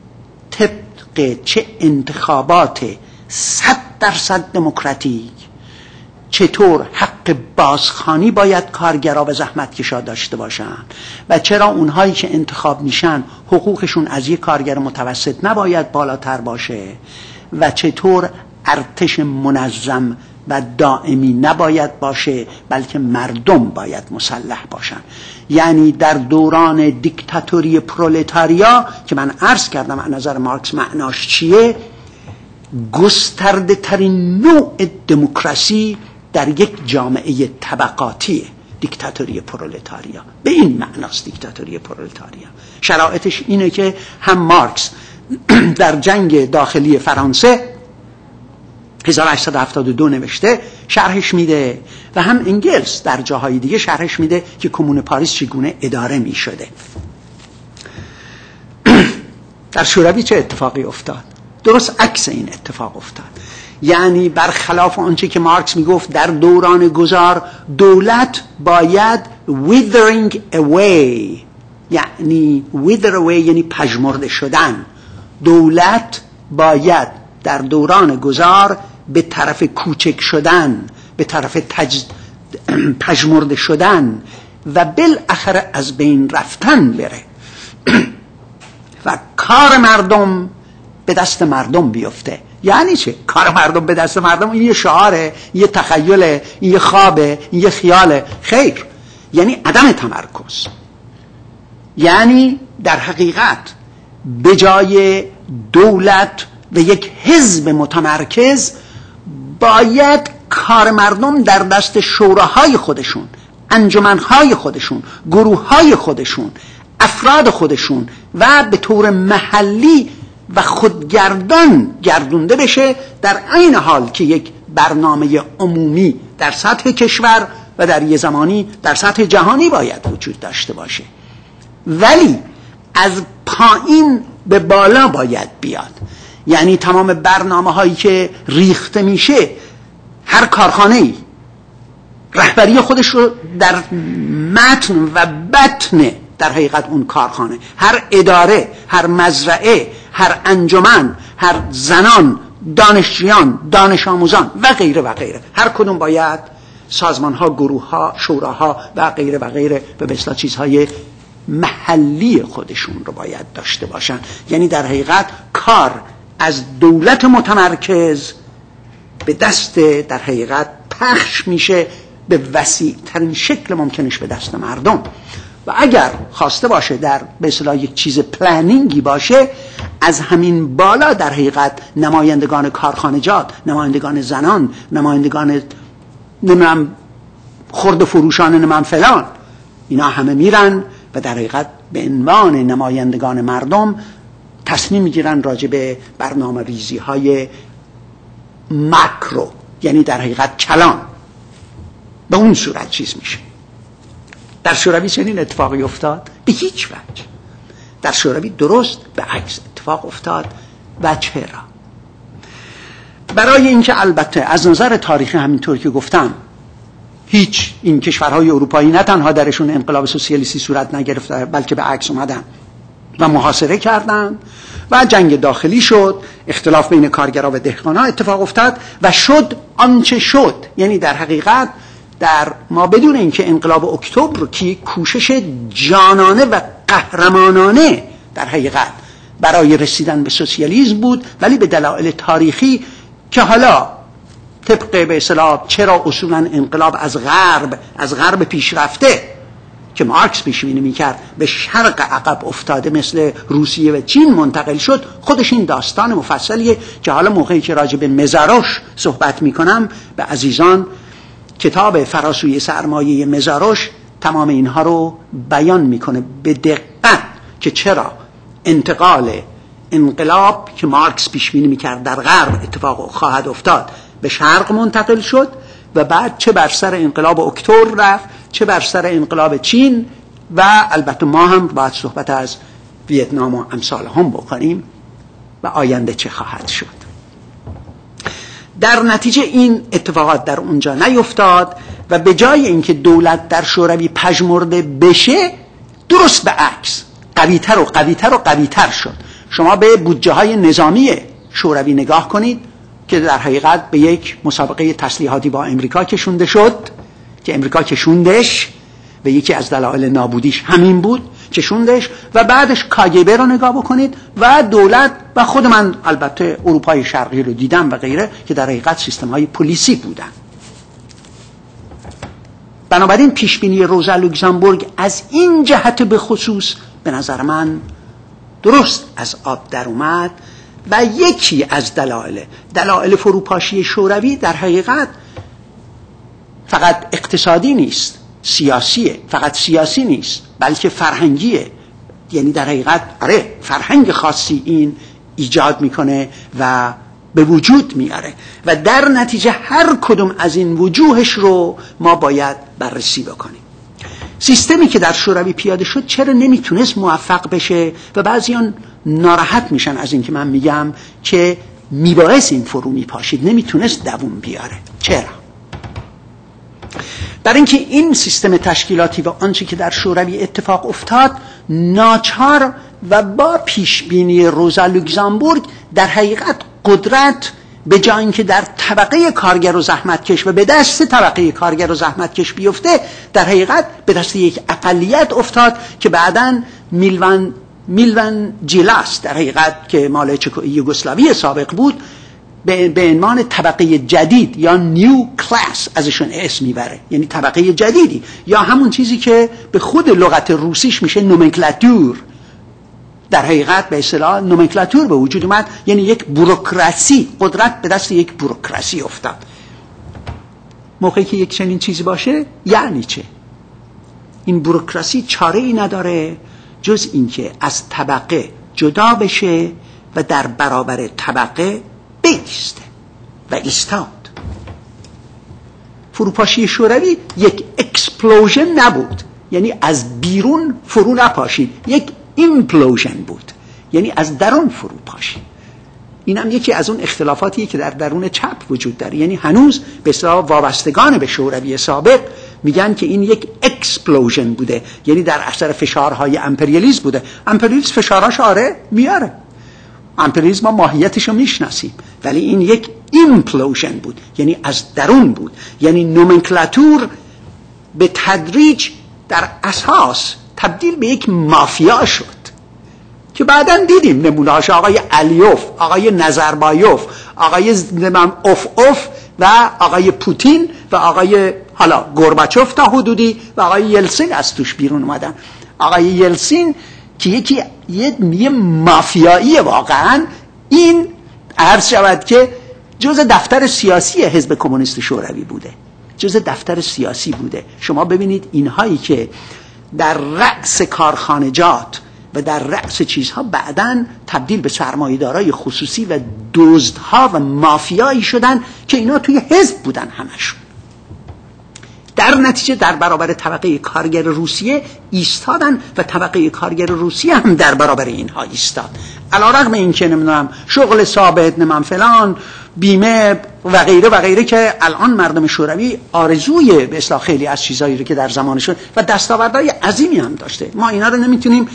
طبق چه انتخابات صد درصد دموکراتیک، چطور حق بازخوانی باید کارگرها و زحمتکشا داشته باشن و چرا اونهایی که انتخاب میشن حقوقشون از یک کارگر متوسط نباید بالاتر باشه و چطور ارتش منظم و دائمی نباید باشه بلکه مردم باید مسلح باشن. یعنی در دوران دیکتاتوری پرولتاریا که من عرض کردم از نظر مارکس معناش چیه، گسترده ترین نوع دموکراسی در یک جامعه طبقاتیه دیکتاتوری پرولتاریا. به این معناست دیکتاتوری پرولتاریا. شرایطش اینه که هم مارکس در جنگ داخلی فرانسه هزار و هشتصد و هفتاد و دو نوشته شرحش میده و هم انگلس در جاهای دیگه شرحش میده که کمون پاریس چگونه اداره میشده. در شوروی چه اتفاقی افتاد؟ درست عکس این اتفاق افتاد. یعنی برخلاف آنچه که مارکس میگفت در دوران گذار دولت باید withering away، یعنی wither away یعنی پژمرده شدن. دولت باید در دوران گذار به طرف کوچک شدن، به طرف تج... پژمرده شدن و بالاخره از بین رفتن بره و کار مردم به دست مردم بیفته. یعنی چه؟ کار مردم به دست مردم این یه شعاره، یه تخیله، یه خوابه، یه خیاله. خیر، یعنی عدم تمرکز. یعنی در حقیقت به جای دولت و یک حزب متمرکز باید کار مردم در دست شوراهای خودشون، انجمنهای خودشون، گروههای خودشون، افراد خودشون و به طور محلی و خودگردان گردونده بشه، در عین حال که یک برنامه عمومی در سطح کشور و در یه زمانی در سطح جهانی باید وجود داشته باشه. ولی از پایین به بالا باید بیاد. یعنی تمام برنامه هایی که ریخته میشه، هر کارخانه‌ای رهبری خودش رو در متن و بطن در حقیقت اون کارخانه، هر اداره، هر مزرعه، هر انجمن، هر زنان دانشجویان، دانش آموزان و غیره و غیره، هر کدوم باید سازمان ها، گروه ها، شوراها و غیره و غیره به مثلا چیزهای محلی خودشون رو باید داشته باشن. یعنی در حقیقت کار از دولت متمرکز به دست در حقیقت پخش میشه به وسیع ترین شکل ممکنش به دست مردم. و اگر خواسته باشه در به اصطلاح یک چیز پلنینگی باشه، از همین بالا در حقیقت نمایندگان کارخانجات، نمایندگان زنان، نمایندگان نمیم خرد فروشان نمیم فلان، اینا همه میرن و در حقیقت به عنوان نمایندگان مردم تصمیم میگیرن راجع به برنامه ریزی های ماکرو، یعنی در حقیقت کلان. به اون صورت چیز میشه. در شوروی چنین اتفاقی افتاد؟ به هیچ وجه. در شوروی درست به عکس اتفاق افتاد. و چرا؟ برای اینکه البته از نظر تاریخی همینطور که گفتم هیچ این کشورهای اروپایی نه تنها درشون انقلاب سوسیالیستی صورت نگرفت، بلکه به عکس اومدن و محاصره کردن و جنگ داخلی شد، اختلاف بین کارگرها و دهقانا اتفاق افتاد و شد آنچه شد. یعنی در حقیقت در ما بدون اینکه انقلاب اکتبر که کوشش جانانه و قهرمانانه در حقیقت برای رسیدن به سوسیالیسم بود، ولی به دلایل تاریخی که حالا طبق به اصطلاح چرا اصولا انقلاب از غرب از غرب پیشرفته که مارکس پیش بینی می‌کرد به شرق عقب افتاده مثل روسیه و چین منتقل شد، خودش این داستان مفصلیه که حالا موقعی که راجع به مزاروش صحبت می‌کنم به عزیزان کتاب فراسوی سرمایه مزاروش تمام اینها رو بیان میکنه به دقت که چرا انتقال انقلاب که مارکس پیش بینی میکرد در غرب اتفاق خواهد افتاد به شرق منتقل شد و بعد چه بر سر انقلاب اکتبر رفت، چه بر سر انقلاب چین و البته ما هم باید صحبت از ویتنام و امثال هم بکنیم و آینده چه خواهد شد. در نتیجه این اتفاقات در اونجا نیفتاد و به جای اینکه دولت در شوروی پژمرده بشه، درست به عکس قوی‌تر و قوی‌تر و قوی‌تر شد. شما به بودجه های نظامی شوروی نگاه کنید که در حقیقت به یک مسابقه تسلیحاتی با امریکا کشونده شد که امریکا کشوندش و یکی از دلایل نابودیش همین بود، کشوندش و بعدش کاگبه رو نگاه بکنید و دولت و خود من البته اروپای شرقی رو دیدم و غیره که در حقیقت سیستم های پلیسی بودن. بنابراین پیشبینی روزا لوکزامبورگ از این جهت به خصوص به نظر من درست از آب در اومد و یکی از دلایل دلایل فروپاشی شوروی در حقیقت فقط اقتصادی نیست، سیاسیه، فقط سیاسی نیست بلکه فرهنگیه. یعنی در حقیقت آره فرهنگ خاصی این ایجاد میکنه و به وجود میاره و در نتیجه هر کدوم از این وجوهش رو ما باید بررسی بکنیم. سیستمی که در شوروی پیاده شد چرا نمیتونست موفق بشه و بعضیان ناراحت میشن از این که من میگم که میبایست این فرو میپاشید، نمیتونست دووم بیاره. چرا؟ برای اینکه این سیستم تشکیلاتی و آنچه که در شوروی اتفاق افتاد ناچار و با پیشبینی روزا لوکزامبورگ در حقیقت قدرت به جای اینکه در طبقه کارگر و زحمتکش و به دست طبقه کارگر و زحمتکش بیفته، در حقیقت به دست یک اقلیت افتاد که بعداً میلوان میلوان جیلاس در حقیقت که مال یوگسلاوی سابق بود به عنوان طبقه جدید یا نیو کلاس ازشون اسم میبره، یعنی طبقه جدیدی یا همون چیزی که به خود لغت روسیش میشه نومنکلاتور. در حقیقت به اصطلاح نومنکلاتور به وجود اومد، یعنی یک بوروکراسی، قدرت به دست یک بوروکراسی افتاد. موقعی که یک چنین چیزی باشه یعنی چه؟ این بوروکراسی چاره ای نداره جز اینکه از طبقه جدا بشه و در برابر طبقه بیسته و ایستاد. فروپاشی شوروی یک اکسپلوژن نبود، یعنی از بیرون فرو نپاشید، یک ایمپلوژن بود، یعنی از درون فرو پاشید. این هم یکی از اون اختلافاتیه که در درون چپ وجود داره. یعنی هنوز به اصطلاح وابستگان به شوروی سابق میگن که این یک اکسپلوژن بوده، یعنی در اثر فشارهای امپریالیسم بوده. امپریالیسم فشاراش آره میاره، امپریالیسم ما ماهیتش رو میشناسیم، ولی این یک ایمپلوژن بود، یعنی از درون بود. یعنی نومنکلاتور به تدریج در اساس تبدیل به یک مافیا شد که بعداً دیدیم نمونه‌هاش، آقای علیوف، آقای نظربایوف، آقای اوف اوف و آقای پوتین و آقای حالا گورباچوف تا حدودی و آقای یلسین از توش بیرون اومدن. آقای یلسین که یکی یه مافیایی واقعاً، این عرض شود که جز دفتر سیاسی حزب کمونیست شوروی بوده، جز دفتر سیاسی بوده. شما ببینید اینهایی که در رأس کارخانجات و در رأس چیزها بعداً تبدیل به سرمایه‌دارای خصوصی و دزدها و مافیایی شدن که اینا توی حزب بودن همشون. در نتیجه در برابر طبقه کارگر روسیه ایستادن و طبقه کارگر روسیه هم در برابر اینها ایستاد. علیرغم این که نمیدونم شغل ثابت، نمیدونم فلان، بیمه و غیره و غیره که الان مردم شوروی آرزوی به اصلاح خیلی از چیزایی رو که در زمانشون و دستاوردهای عظیمی هم داشته، ما اینا رو نمیتونیم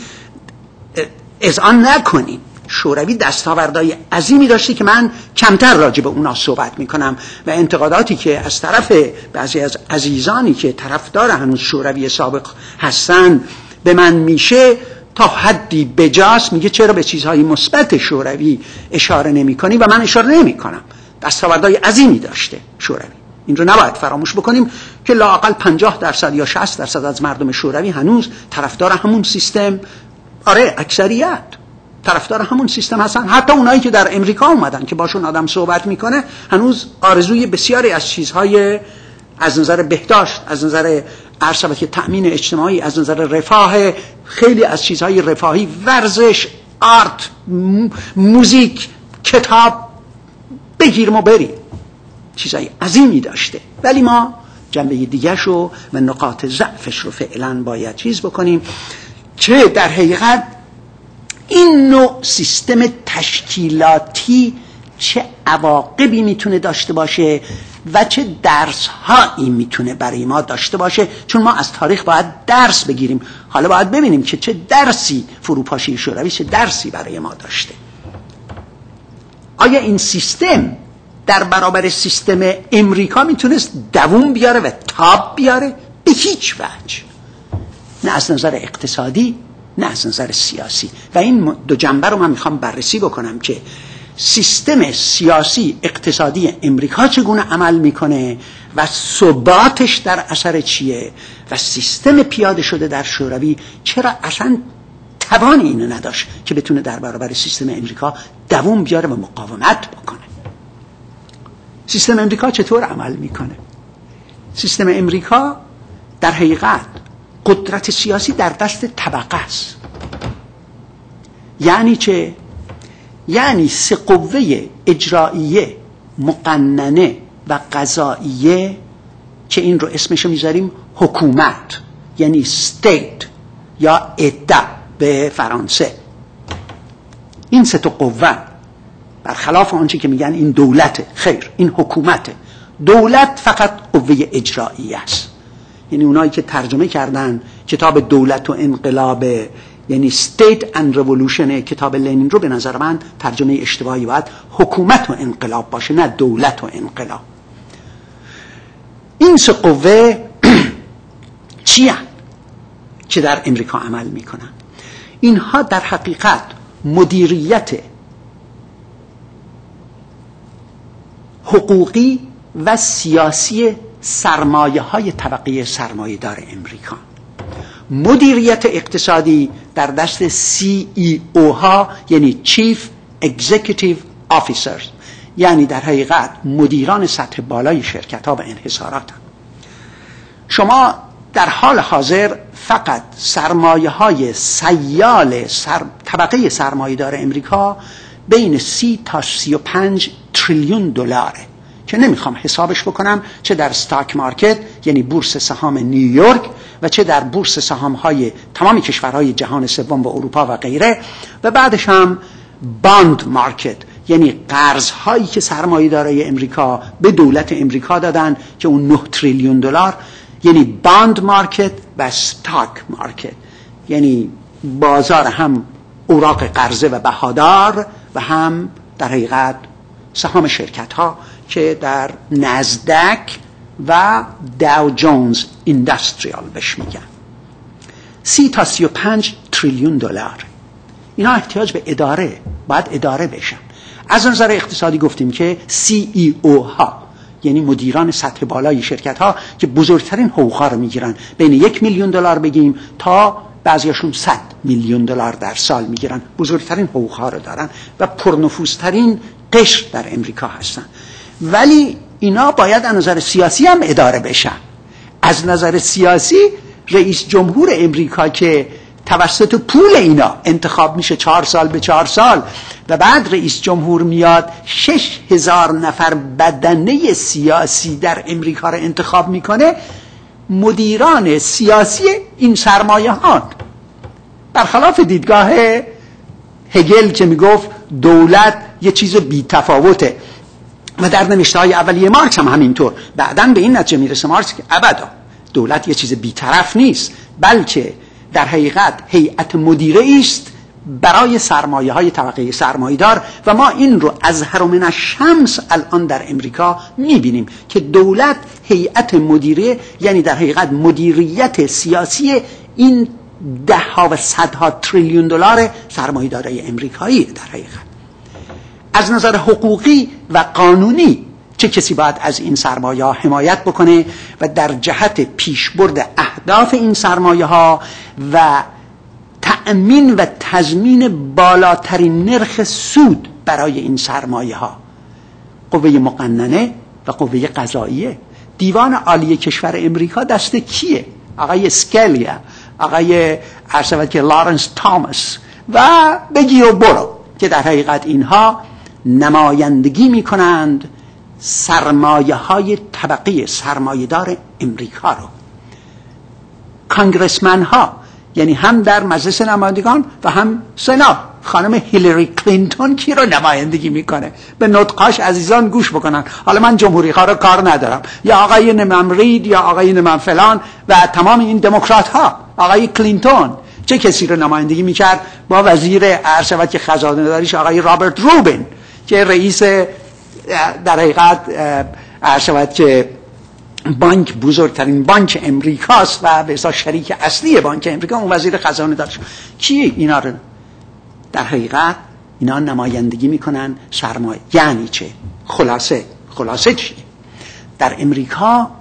اذعان نکنیم. شوروی دستاوردهای عظیمی داشته که من کمتر راجع به اونا صحبت میکنم و انتقاداتی که از طرف بعضی از عزیزانی که طرفدار هنوز شوروی سابق هستن به من میشه تا حدی بجاست. میگه چرا به چیزهای مثبت شوروی اشاره نمیکنی و من اشاره نمیکنم. دستاوردهای عظیمی داشته شوروی، این رو نباید فراموش بکنیم که لااقل پنجاه درصد یا شصت درصد از مردم شوروی هنوز طرفدار همون سیستم، آره اکثریت طرفدار همون سیستم هستن. حتی اونایی که در امریکا اومدن که باشون آدم صحبت میکنه هنوز آرزوی بسیاری از چیزهای از نظر بهداشت، از نظر عرض که تأمین اجتماعی، از نظر رفاه، خیلی از چیزهای رفاهی، ورزش، آرت، موزیک، کتاب، بگیرم و بریم، چیزهای عظیمی داشته. ولی ما جنبه دیگرش رو و نقاط ضعفش رو فعلا باید چیز بکنیم که در حقیقت این نوع سیستم تشکیلاتی چه عواقبی میتونه داشته باشه و چه درس‌هایی میتونه برای ما داشته باشه، چون ما از تاریخ باید درس بگیریم. حالا باید ببینیم که چه درسی فروپاشی شوروی چه درسی برای ما داشته. آیا این سیستم در برابر سیستم امریکا میتونست دووم بیاره و تاب بیاره؟ به هیچ وجه، نه از نظر اقتصادی نه از نظر سیاسی. و این دو جنبه رو من میخوام بررسی بکنم که سیستم سیاسی اقتصادی امریکا چگونه عمل میکنه و ثباتش در اثر چیه و سیستم پیاده شده در شوروی چرا اصلا توان اینو نداشت که بتونه در برابر سیستم امریکا دووم بیاره و مقاومت بکنه. سیستم امریکا چطور عمل میکنه؟ سیستم امریکا در حقیقت قدرت سیاسی در دست طبقه است. یعنی چه؟ یعنی سه قوه اجراییه، مقننه و قضاییه که این رو اسمشو میذاریم حکومت، یعنی state یا ادا به فرانسه. این سه تا قوه برخلاف آنچه که میگن این دولته، خیر، این حکومته. دولت فقط قوه اجراییه است. یعنی اونایی که ترجمه کردن کتاب دولت و انقلاب، یعنی State and Revolution کتاب لنین رو، به نظر من ترجمه اشتباهی باید حکومت و انقلاب باشه، نه دولت و انقلاب. این سه قوه چی هستند که در امریکا عمل میکنن؟ اینها در حقیقت مدیریت حقوقی و سیاسی سرمایه های طبقه سرمایه دار امریکا. مدیریت اقتصادی در دست سی ای او ها، یعنی Chief Executive Officers، یعنی در حقیقت مدیران سطح بالای شرکت ها و انحصارات. شما در حال حاضر فقط سرمایه های سیال سر... طبقه سرمایه دار امریکا بین سی تا سی و پنج تریلیون دلاره که نمیخوام حسابش بکنم، چه در استاک مارکت یعنی بورس سهام نیویورک و چه در بورس سهام های تمامی کشورهای جهان سوم و اروپا و غیره، و بعدش هم باند مارکت یعنی قرض هایی که سرمایه‌دارای امریکا به دولت امریکا دادن که اون نه تریلیون دلار، یعنی باند مارکت و استاک مارکت، یعنی بازار هم اوراق قرضه و بهادار و هم در حقیقت سهام شرکت ها که در نزدک و داو جونز اینداستریال بهش میگن. سی تا سی و پنج تریلیون دلار. اینا احتیاج به اداره، باید اداره بشن. از نظر اقتصادی گفتیم که سی ای او ها یعنی مدیران سطح بالای شرکت ها که بزرگترین حقوقا رو میگیرن، بین یک میلیون دلار بگیم تا بعضیاشون صد میلیون دلار در سال میگیرن، بزرگترین حقوقا رو دارن و پرنفوذترین قشر در امریکا هستن. ولی اینا باید از نظر سیاسی هم اداره بشن. از نظر سیاسی رئیس جمهور امریکا که توسط پول اینا انتخاب میشه چهار سال به چهار سال و بعد رئیس جمهور میاد شش هزار نفر بدنه سیاسی در امریکا رو انتخاب میکنه، مدیران سیاسی این سرمایه ها، برخلاف دیدگاه هگل که میگفت دولت یه چیز بی تفاوته و در نوشته های اولیه مارکس هم همینطور. بعداً به این نتیجه میرسه مارکس که ابدا دولت یه چیز بی‌طرف نیست، بلکه در حقیقت هیئت مدیره است برای سرمایه های طبقه سرمایه‌دار و ما این رو از هرم الشمس الان در امریکا میبینیم که دولت هیئت مدیره یعنی در حقیقت مدیریت سیاسی این ده ها و صدها تریلیون دلار سرمایه‌دارای امریکایی. در حقیقت از نظر حقوقی و قانونی چه کسی باید از این سرمایه ها حمایت بکنه و در جهت پیشبرد اهداف این سرمایه ها و تأمین و تضمین بالاترین نرخ سود برای این سرمایه ها؟ قوه مقننه و قوه قضاییه. دیوان عالی کشور امریکا دست کیه؟ آقای سکلیا، آقای عرض که لارنس تاماس و بگیر و برو که در حقیقت اینها نمایندگی میکنند سرمایه های طبقه سرمایه‌دار امریکا رو. کانگرسمن ها یعنی هم در مجلس نمایندگان و هم سنا، خانم هیلاری کلینتون کی رو نمایندگی میکنه؟ به نطقاش عزیزان گوش بکنن. حالا من جمهوری خواه رو کار ندارم، یا آقای نمام رید یا آقای نمام فلان و تمام این دموکرات ها. آقای کلینتون چه کسی رو نمایندگی میکرد؟ با وزیر ارشد که خزانه داریش آقای رابرت روبین که رئیس در حقیقت ارشد که بانک بزرگترین بانک امریکاست و به اصطلاح شریک اصلی بانک امریکا، اون وزیر خزانه دارش. کیه اینا رو در حقیقت اینا نمایندگی میکنن سرمایه؟ یعنی چه؟ خلاصه خلاصه چیه؟ در امریکا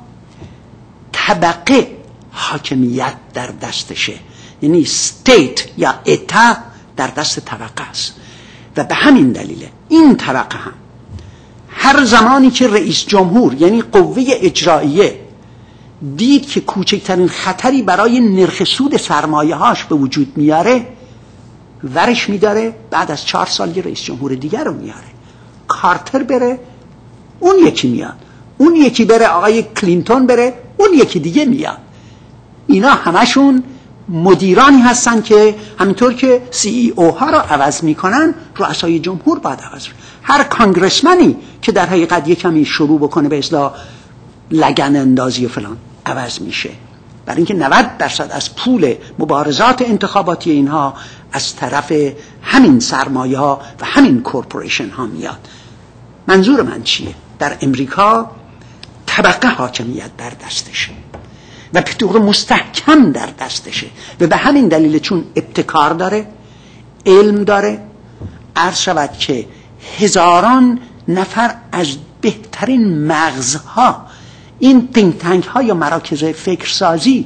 طبقه حاکمیت در دستشه، یعنی استیت یا اتا در دست طبقه است و به همین دلیله این طبقه هم هر زمانی که رئیس جمهور یعنی قوه اجراییه دید که کوچکترین خطری برای نرخ سود سرمایه هاش به وجود میاره، ورش میداره، بعد از چهار سال یه رئیس جمهور دیگر رو میاره. کارتر بره، اون یکی میاد، اون یکی بره، آقای کلینتون بره، اون یکی دیگه میاد. اینا همشون مدیرانی هستن که همینطور که سی ای او ها رو عوض میکنن، رؤسای جمهور باید عوض کنن. هر کانگرسمنی که در حقیقت یک کمی شروع بکنه به اصطلاح لگن اندازی و فلان عوض میشه، برای اینکه نود درصد از پول مبارزات انتخاباتی اینها از طرف همین سرمایه ها و همین کورپوریشن ها میاد. منظور من چیه؟ در امریکا طبقه حاکمیت در دستشه و به طور مستحکم در دستشه و به همین دلیل چون ابتکار داره، علم داره، عرض شود که هزاران نفر از بهترین مغزها، این تینک تانک ها یا مراکز فکرسازی.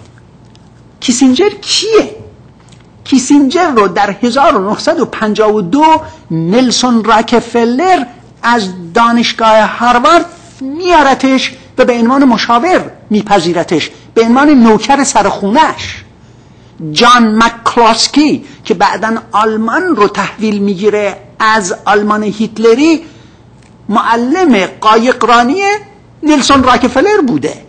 کیسینجر کیه؟ کیسینجر رو در هزار و نهصد و پنجاه و دو نلسون راکفلر از دانشگاه هاروارد میارتش و به عنوان مشاور میپذیرتش، به عنوان نوکر سرخونش. جان مکلاسکی که بعداً آلمان رو تحویل میگیره از آلمان هیتلری، معلم قایقرانی نلسون راکفلر بوده.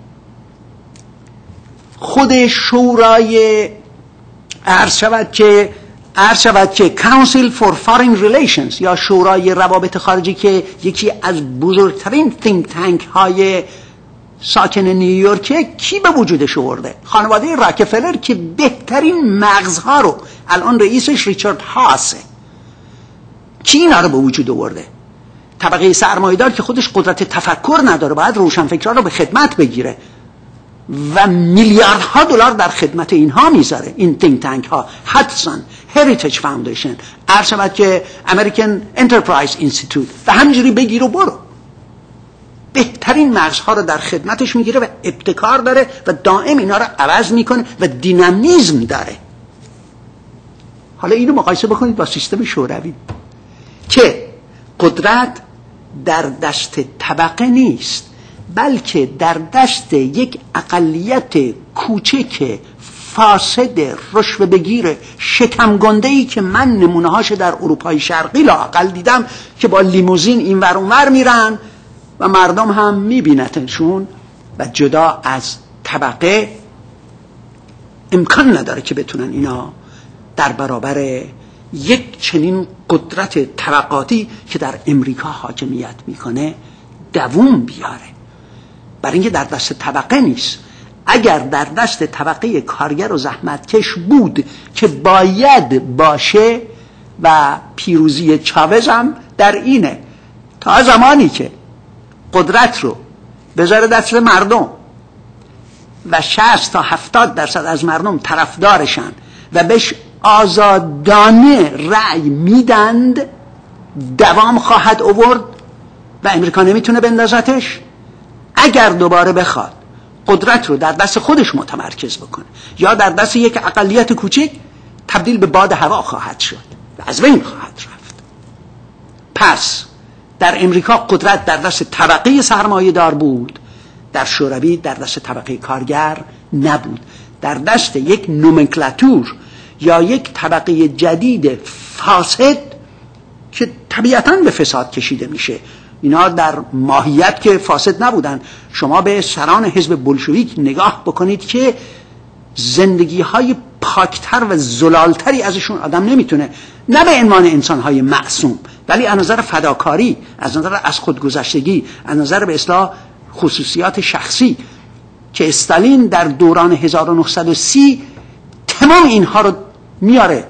خود شورای عرض شود که عرض شود که Council for Foreign Relations یا شورای روابط خارجی که یکی از بزرگترین think tank های ساکن نیویورک، کی به وجودش آورده؟ خانواده راکفلر که بهترین مغزها رو، الان رئیسش ریچارد هاسه، کی اینا رو به وجود آورده؟ طبقه سرمایه‌دار که خودش قدرت تفکر نداره، باید روشنفکران رو به خدمت بگیره و میلیاردها دلار در خدمت اینها میذاره، این think tank ها، هاتسون، هریتیج فاوندیشن، عرض شود که امریکن انترپرایز اینستیتوت و همینجوری بگیر و برو. بهترین مغزها رو در خدمتش میگیره و ابتکار داره و دائم اینا رو عوض میکنه و دینامیزم داره. حالا اینو مقایسه بکنید با سیستم شوروی که قدرت در دست طبقه نیست، بلکه در دست یک اقلیت کوچک فاسد رشوه بگیر شکم گنده‌ای که من نمونه‌هاش در اروپای شرقی لااقل دیدم که با لیموزین این ور اون ور میرن و مردم هم میبینتشون و جدا از طبقه امکان نداره که بتونن اینا در برابر یک چنین قدرت طبقاتی که در امریکا حاکمیت میکنه دووم بیاره. برای اینکه در دست طبقه نیست. اگر در دست طبقه کارگر و زحمتکش بود که باید باشه، و پیروزی چاوز هم در اینه، تا زمانی که قدرت رو بذاره دست مردم و شصت تا هفتاد درصد از مردم طرفدارشن و بهش آزادانه رأی میدند، دوام خواهد آورد و امریکا نمیتونه بندازتش. اگر دوباره بخواد قدرت رو در دست خودش متمرکز بکنه یا در دست یک اقلیت کوچک، تبدیل به باد هوا خواهد شد و از بین خواهد رفت. پس در امریکا قدرت در دست طبقه سرمایه دار بود، در شوروی در دست طبقه کارگر نبود، در دست یک نومنکلاتور یا یک طبقه جدید فاسد که طبیعتاً به فساد کشیده میشه. اینا در ماهیت که فاسد نبودن. شما به سران حزب بولشویک نگاه بکنید که زندگی های پاکتر و زلالتری ازشون آدم نمیتونه، نه به عنوان انسان های معصوم، ولی از نظر فداکاری، از نظر از خودگذشتگی، از نظر به اصطلاح خصوصیات شخصی، که استالین در دوران هزار و نهصد و سی تمام اینها رو میاره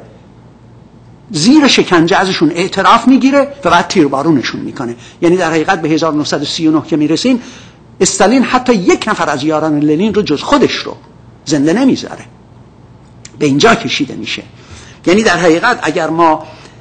زیر شکنجه، ازشون اعتراف میگیره و بعد تیربارونشون میکنه. یعنی در حقیقت به هزار و نهصد و سی و نه که میرسیم، استالین حتی یک نفر از یاران لنین رو جز خودش رو زنده نمیذاره. به اینجا کشیده میشه. یعنی در حقیقت اگر ما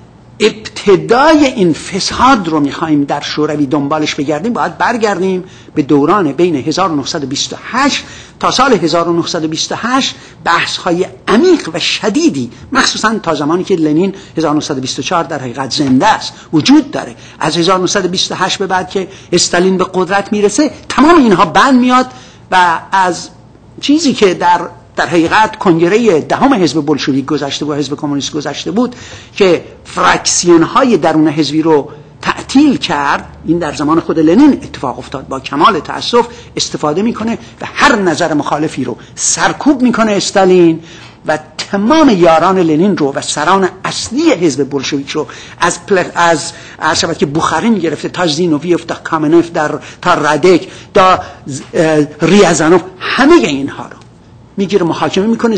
ابتدای این فساد رو میخوایم در شوروی دنبالش بگردیم، باید برگردیم به دوران بین هزار و نهصد و بیست و هشت تا سال هزار و نهصد و بیست و هشت. بحث‌های عمیق و شدیدی، مخصوصا تا زمانی که لنین هزار و نهصد و بیست و چهار در حقیقت زنده است، وجود داره. از هزار و نهصد و بیست و هشت به بعد که استالین به قدرت میرسه، تمام اینها بند میاد و از چیزی که در در حقیقت کنگره دهم حزب بولشویک گذشته و حزب کمونیست گذشته بود که فراکسیون های درون حزبی رو تعطیل کرد، این در زمان خود لنین اتفاق افتاد. با کمال تأسف استفاده میکنه و هر نظر مخالفی رو سرکوب میکنه استالین و تمام یاران لنین رو و سران اصلی حزب بولشویک رو از پل... از عرض که بوخارین گرفته تا زینوویف تا کامنف در تا رادک تا ریازانوف، همه اینها رو میگیره محاکمه میکنه.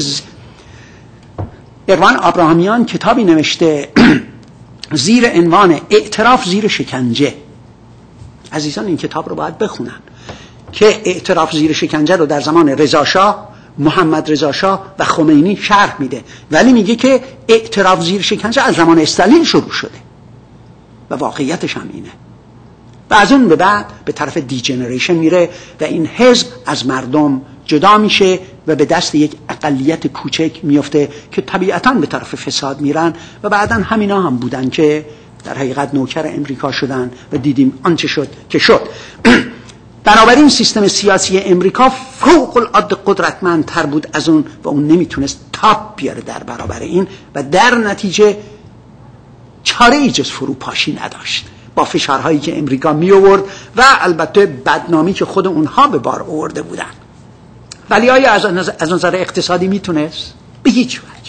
اروان آبراهامیان کتابی نوشته زیر عنوان اعتراف زیر شکنجه. عزیزان این کتاب رو باید بخونن که اعتراف زیر شکنجه رو در زمان رضا شاه، محمد رضا شاه و خمینی شرح میده، ولی میگه که اعتراف زیر شکنجه از زمان استالین شروع شده و واقعیتش هم اینه. و از اون به بعد به طرف دیجنریشن میره و این حزب از مردم جدا میشه و به دست یک اقلیت کوچک میفته که طبیعتاً به طرف فساد میرن و بعداً همینا هم بودن که در حقیقت نوکر امریکا شدن و دیدیم آنچه شد که شد. بنابراین سیستم سیاسی امریکا فوق العاده قدرتمندتر بود از اون و اون نمیتونست تاپ بیاره در برابر این و در نتیجه چاره ای جز فروپاشی نداشت با فشارهایی که امریکا می آورد و البته بدنامی که خود اونها به بار آورده بودن. ولی آیا از نظر, از نظر اقتصادی میتونست؟ به هیچ وجه.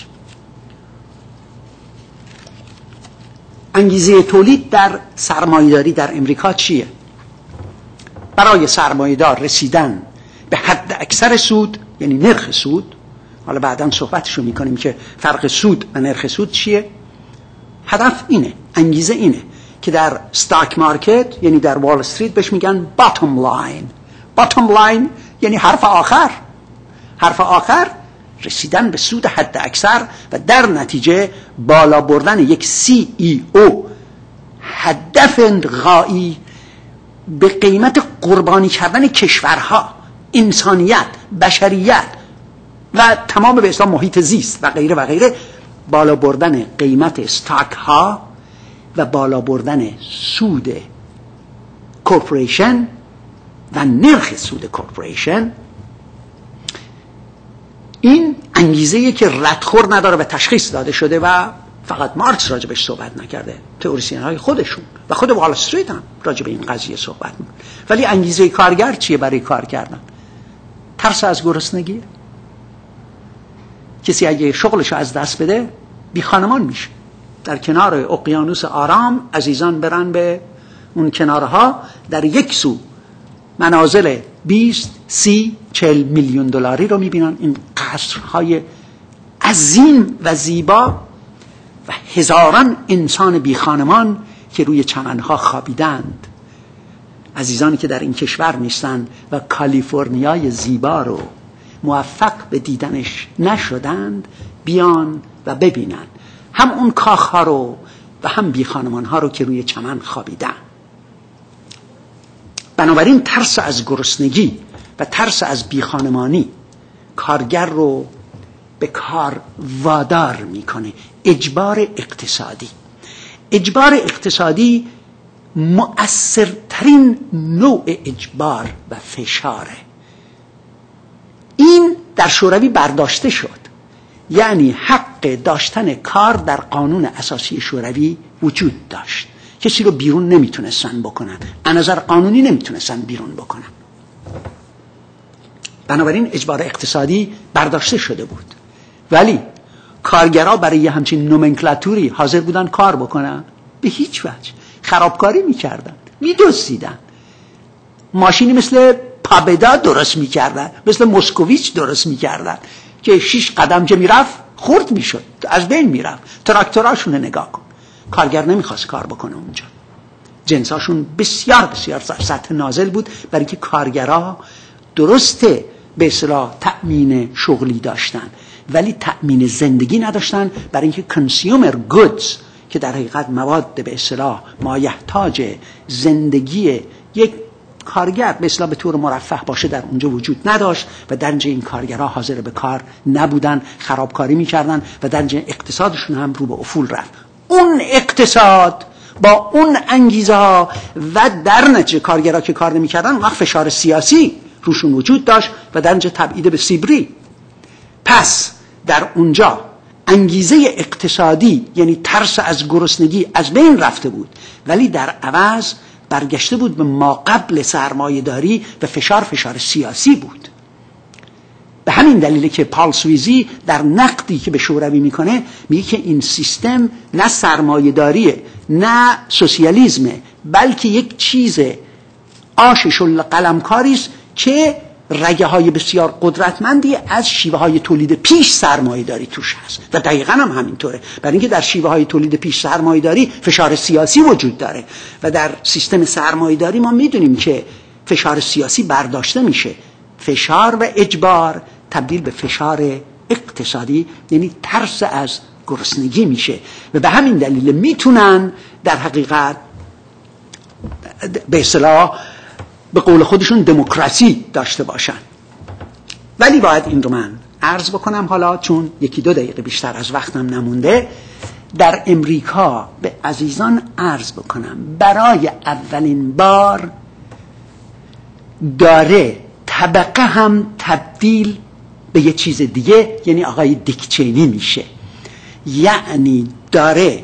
انگیزه تولید در سرمایه‌داری در امریکا چیه؟ برای سرمایه‌دار رسیدن به حد اکثر سود، یعنی نرخ سود، حالا بعداً صحبتشو میکنیم که فرق سود و نرخ سود چیه. هدف اینه انگیزه اینه که در ستاک مارکت یعنی در وال استریت بهش میگن باتم لاین. باتم لاین یعنی حرف آخر. حرف آخر رسیدن به سود حد اکثر و در نتیجه بالا بردن یک سی ای او، هدف غایی به قیمت قربانی کردن کشورها، انسانیت، بشریت و تمام به اصطلاح محیط زیست و غیره و غیره، بالا بردن قیمت استاک ها و بالا بردن سود کورپوریشن و نرخ سود کورپوریشن. این انگیزه‌ای که ردخور نداره و تشخیص داده شده و فقط مارکس راجبش صحبت نکرده، تئوریسین‌های خودشون و خود وال استریت هم راجب این قضیه صحبت می‌کنه. ولی انگیزه کارگر چیه برای کار کردن؟ ترس از گرسنگی. کسی اگه شغلشو از دست بده بی خانمان میشه. در کنار اقیانوس آرام عزیزان برن به اون کنارها، در یک سو منازل بیست، سی، چهل میلیون دلاری رو میبینن، این قصرهای عظیم و زیبا و هزاران انسان بی خانمان که روی چمنها خوابیدند. عزیزانی که در این کشور نیستن و کالیفرنیای زیبا رو موفق به دیدنش نشدند بیان و ببینن هم اون کاخها رو و هم بی خانمانها رو که روی چمن خوابیدن. بنابراین ترس از گرسنگی و ترس از بی خانمانی کارگر رو به کار وادار میکنه. اجبار اقتصادی. اجبار اقتصادی مؤثرترین نوع اجبار و فشاره. این در شوروی برداشته شد، یعنی حق داشتن کار در قانون اساسی شوروی وجود داشت. کسی رو بیرون نمیتونستن بکنن، از نظر قانونی نمیتونستن بیرون بکنن. بنابراین اجبار اقتصادی برداشته شده بود، ولی کارگرها برای همچین نومنکلاتوری حاضر بودن کار بکنن؟ به هیچ وجه. خرابکاری میکردن، میدزدیدن، ماشینی مثل پابدا درست میکردن، مثل موسکوویچ درست میکردن که شش قدم که میرفت خورد میشد، از بین میرفت. تراکتوراشون نگاه کن. کارگر نمیخواست کار بکنه اونجا. جنساشون بسیار بسیار سطح نازل بود، برای که کارگرها درسته به اصطلاح تأمین شغلی داشتن ولی تأمین زندگی نداشتن، برای اینکه کنسیومر گودز که در حقیقت مواد به اصطلاح مایحتاج زندگی یک کارگر به اصطلاح به طور مرفه باشه در اونجا وجود نداشت و در اینجا این کارگرها حاضر به کار نبودن، خرابکاری میکردن و در اینجا اقتصادشون هم رو به افول رفت. اون اقتصاد با اون انگیزه ها و در نتیجه کارگرها که کار نمیکردن وقت فشار سیاسی روشون وجود داشت و در اینجا تبعید به سیبری. پس در اونجا انگیزه اقتصادی یعنی ترس از گرسنگی از بین رفته بود، ولی در عوض برگشته بود به ما قبل سرمایه‌داری و فشار فشار سیاسی بود. به همین دلیله که پال سویزی در نقدی که به شوروی میکنه میگه که این سیستم نه سرمایه‌داریه نه سوسیالیسمه، بلکه یک چیز آش شل قلمکاری است که رگه های بسیار قدرتمندی از شیوه های تولید پیش سرمایه داری توش هست و دقیقا هم همینطوره. برای اینکه در شیوه های تولید پیش سرمایه داری فشار سیاسی وجود داره و در سیستم سرمایه داری ما میدونیم که فشار سیاسی برداشته میشه، فشار و اجبار تبدیل به فشار اقتصادی یعنی ترس از گرسنگی میشه و به همین دلیل میتونن در حقیقت به اصطلاح به قول خودشون دموکراسی داشته باشن. ولی باید این رو من عرض بکنم حالا، چون یکی دو دقیقه بیشتر از وقتم نمونده، در امریکا به عزیزان عرض بکنم برای اولین بار داره طبقه هم تبدیل به یه چیز دیگه، یعنی آقای دیک چینی میشه، یعنی داره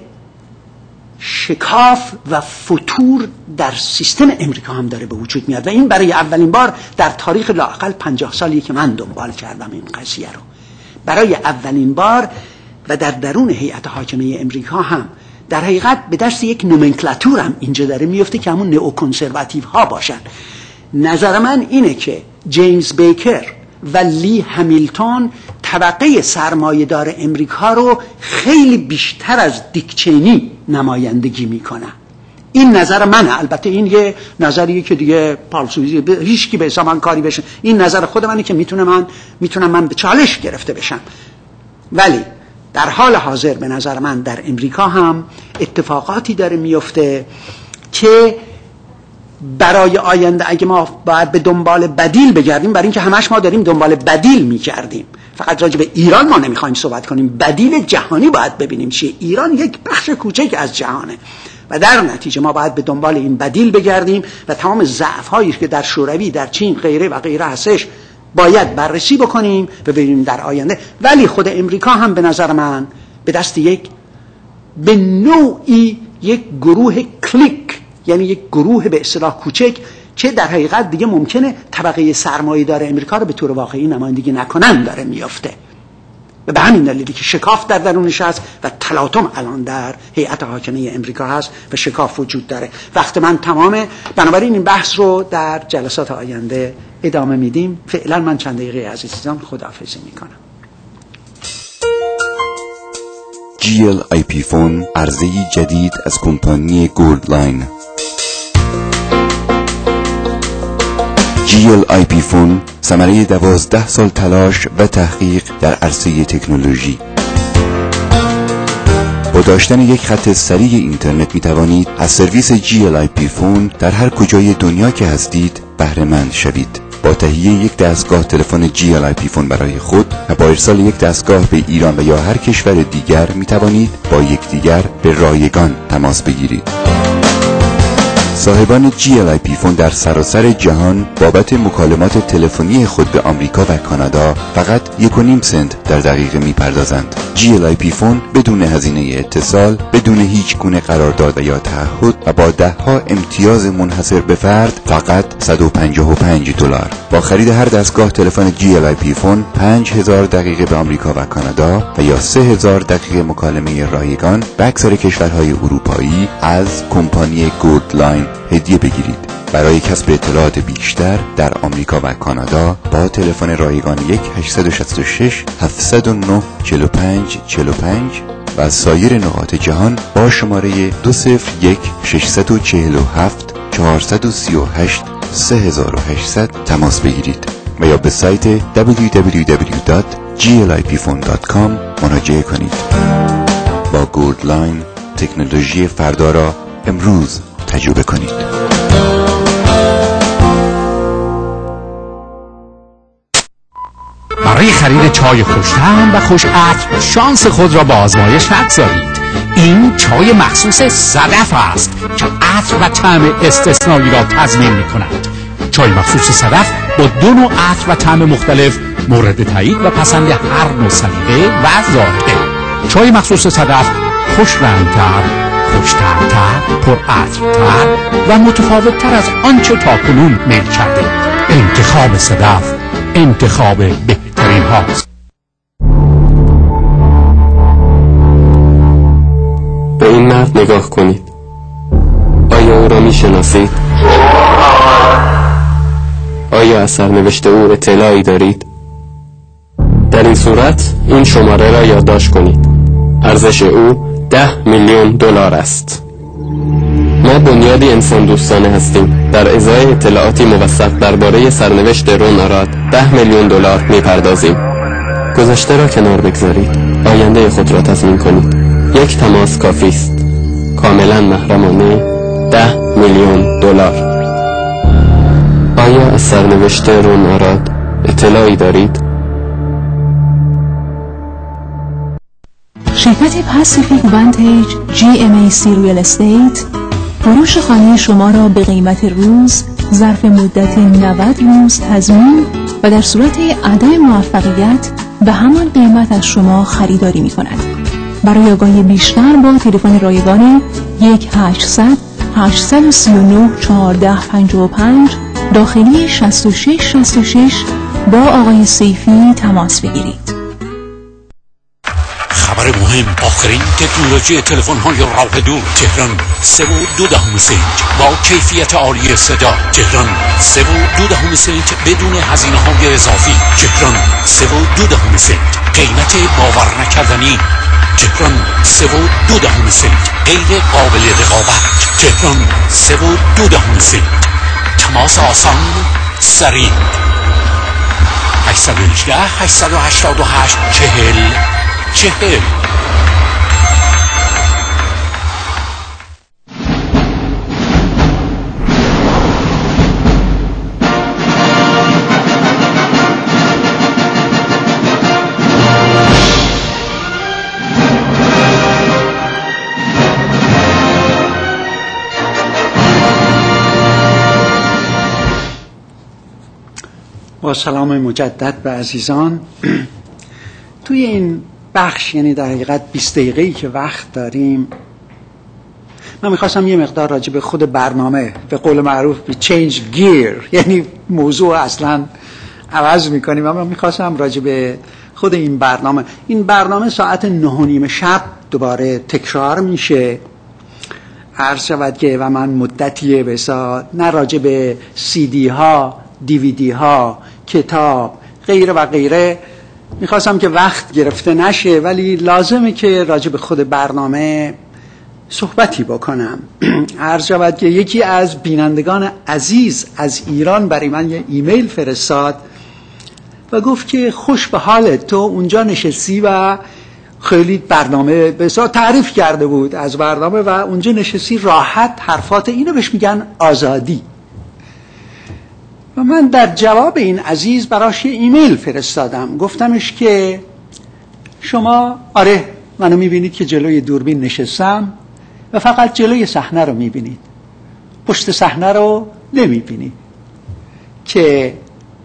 شکاف و فتور در سیستم امریکا هم داره به وجود میاد و این برای اولین بار در تاریخ لااقل پنجاه سالی که من دنبال کردم این قضیه رو، برای اولین بار و در درون هیئت حاکمه امریکا هم در حقیقت به دست یک نومنکلاتور هم اینجا داره میفته که همون نئو کنسرواتیو ها باشن. نظر من اینه که جیمز بیکر و لی همیلتون طبقه سرمایه‌دار امریکا رو خیلی بیشتر از دیک چینی نمایندگی میکنن. این نظر منه، البته این یه نظریه که دیگه پالسوزی هیچ کی به حساب من کاری بشه، این نظر خود منه که میتونه من میتونم من به چالش گرفته بشم. ولی در حال حاضر به نظر من در امریکا هم اتفاقاتی داره میفته که برای آینده اگه ما باید به دنبال بدیل بگردیم، برای اینکه همش ما داریم دنبال بدیل میگردیم، فقط راجع به ایران ما نمیخوایم صحبت کنیم، بدیل جهانی باید ببینیم چیه. ایران یک بخش کوچک از جهانه و در نتیجه ما باید به دنبال این بدیل بگردیم و تمام ضعف‌هایی که در شوروی، در چین، غیره و غیره هستش باید بررسی بکنیم و ببینیم در آینده. ولی خود امریکا هم به نظر من به دست یک به نوعی یک گروه کلیک، یعنی یک گروه به اصطلاح کوچک که در حقیقت دیگه ممکنه طبقه سرمایه‌دار امریکا رو به طور واقعی نمایندگی نکنن داره میافته و به همین دلیلی که شکاف در درونش هست و تلاطم الان در هیئت حاکمه امریکا هست و شکاف وجود داره. وقت من تمامه، بنابراین این بحث رو در جلسات آینده ادامه میدیم. فعلا من چند دقیقه عزیزان خداحافظی میکنم. جی ال آی پی فون، عرضه جدید از کمپانی گولدلاین. جی ال آی پی فون ثمره دوازده سال تلاش و تحقیق در عرصه تکنولوژی. با داشتن یک خط سریع اینترنت می توانید از سرویس جی ال آی پی فون در هر کجای دنیا که هستید بهره مند شوید. با تهیه یک دستگاه تلفن جی ال آی پی فون برای خود و با ارسال یک دستگاه به ایران و یا هر کشور دیگر می توانید با یکدیگر به رایگان تماس بگیرید. صاحبان جی ال آی پی فون در سراسر جهان بابت مکالمات تلفنی خود به آمریکا و کانادا فقط یک و نیم سنت در دقیقه میپردازند. جی ال آی پی فون بدون هزینه اتصال، بدون هیچ گونه قرارداد یا تعهد و با ده ها امتیاز منحصر به فرد فقط صد و پنجاه و پنج دلار. با خرید هر دستگاه تلفن جی ال آی پی فون پنج هزار دقیقه به آمریکا و کانادا و یا سه هزار دقیقه مکالمه رایگان به اکثر کشورهای اروپایی از کمپانی گولدلاین هدیه بگیرید. برای کسب اطلاعات بیشتر در آمریکا و کانادا با تلفن رایگان یک هشت شش شش هفت صفر نه چهار پنج چهار پنج و سایر نقاط جهان با شماره دو صفر یک شش چهار هفت چهار سه هشت سه هشت صفر صفر تماس بگیرید و یا به سایت دبلیو دبلیو دبلیو دات جی ال آی پی فون دات کام مراجعه کنید. با گولدلاین تکنولوژی فردا را امروز تجربه کنید. برای خرید چای خوش‌طعم و خوش عطر شانس خود را با آزمایش نگذارید. این چای مخصوص صدف است که عطر و طعم استثنایی را تضمین می‌کند. چای مخصوص صدف با دو نوع عطر و طعم مختلف مورد تایید و پسند هر نوع سلیقه و ذائقه. چای مخصوص صدف خوش رنگ‌تر، خوش‌طعم‌تر، پرعطرتر و متفاوت‌تر از آنچه تاکنون میل کرده. انتخاب صدف انتخاب بهترین هاست. به این مرد نگاه کنید. آیا او را می‌شناسید؟ آیا از سرنوشت او اطلاعی دارید؟ در این صورت این شماره را یادداشت کنید. ارزش او ده میلیون دلار است. ما بنیادی انسان دوستانه هستیم. در ازای اطلاعاتی موثق درباره سرنوشت رون آراد ده میلیون دلار میپردازیم. گذشته را کنار بگذارید. آینده خود را تضمین کنید. یک تماس کافی است. کاملا محرمانه ده میلیون دلار. آیا از سرنوشت رون آراد اطلاعی دارید؟ شرکت پاسیفیک وانتیج جی ام ای سی ریال استیت فروش خانه شما را به قیمت روز ظرف مدت نود روز تضمین و در صورت عدم موفقیت به همان قیمت از شما خریداری می کند. برای آگاهی بیشتر با تلفن رایگان یک هشتصد هشتصد و سی و نه چهارده پنجاه و پنج داخلی شصت و شش شصت و شش با آقای سیفی تماس بگیرید. خبر مهم، آخرین تکنولوژی تلفن های راه دور. تهران سه و دو دهم سنت با کیفیت عالی صدا. تهران سه و دو دهم سنت بدون هزینه های اضافی. تهران سه و دو دهم سنت قیمت باور نکردنی. تهران سه و دو دهم سنت غیر قابل رقابت. تهران سه و دو دهم سنت تماس آسان، سریع. هشت یک هشت هشت هشت هشت چهل چهل. با سلام مجدد به عزیزان. توی این بخش، یعنی در حقیقت بیست دقیقه‌ای که وقت داریم، من میخواستم یه مقدار راجع به خود برنامه، به قول معروف به change gear، یعنی موضوع اصلا عوض میکنیم. اما میخواستم راجع به خود این برنامه، این برنامه ساعت نه و نیم شب دوباره تکرار میشه. عرض شود که و من مدتیه بسا نه راجع به سی دی ها، دی وی دی ها، کتاب، غیره و غیره میخواستم که وقت گرفته نشه، ولی لازمه که راجع به خود برنامه صحبتی بکنم. عرض شود که یکی از بینندگان عزیز از ایران برای من یه ایمیل فرستاد و گفت که خوش به حالت، تو اونجا نشستی و خیلی برنامه بسیار تعریف کرده بود از برنامه و اونجا نشستی راحت حرفات، اینو بهش میگن آزادی. و من در جواب این عزیز براش یه ایمیل فرستادم، گفتمش که شما آره منو میبینید که جلوی دوربین نشستم و فقط جلوی صحنه رو میبینید، پشت صحنه رو نمیبینید که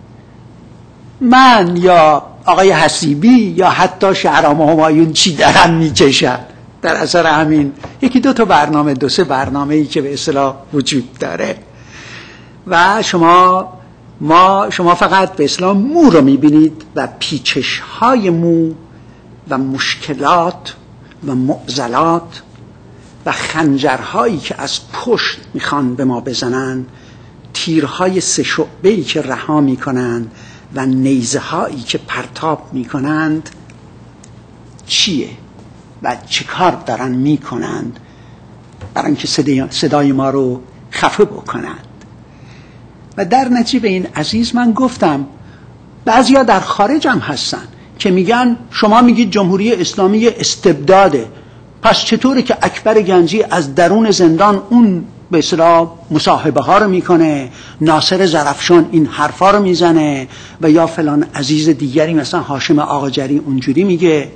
من یا آقای حسیبی یا حتی شهرام همایون چی دارن میکشن. در اثر همین یکی دو تا برنامه، دو سه برنامه‌ای که به اصطلاح وجود داره و شما ما شما فقط به اصطلاح مو رو میبینید و پیچش های مو و مشکلات و معضلات و خنجرهایی که از پشت میخوان به ما بزنن، تیرهای سه شعبه‌ای که رها میکنن و نیزه هایی که پرتاب میکنند چیه و چه کار دارن میکنند برای اینکه صدای, صدای ما رو خفه بکنند. و در نتیجه به این عزیز من گفتم بعضیا در خارج هم هستن که میگن شما میگید جمهوری اسلامی استبداده، پس چطوره که اکبر گنجی از درون زندان اون به اصطلاح مصاحبه ها رو میکنه، ناصر زرفشان این حرفا رو میزنه و یا فلان عزیز دیگری مثلا هاشم آقاجری اونجوری میگه.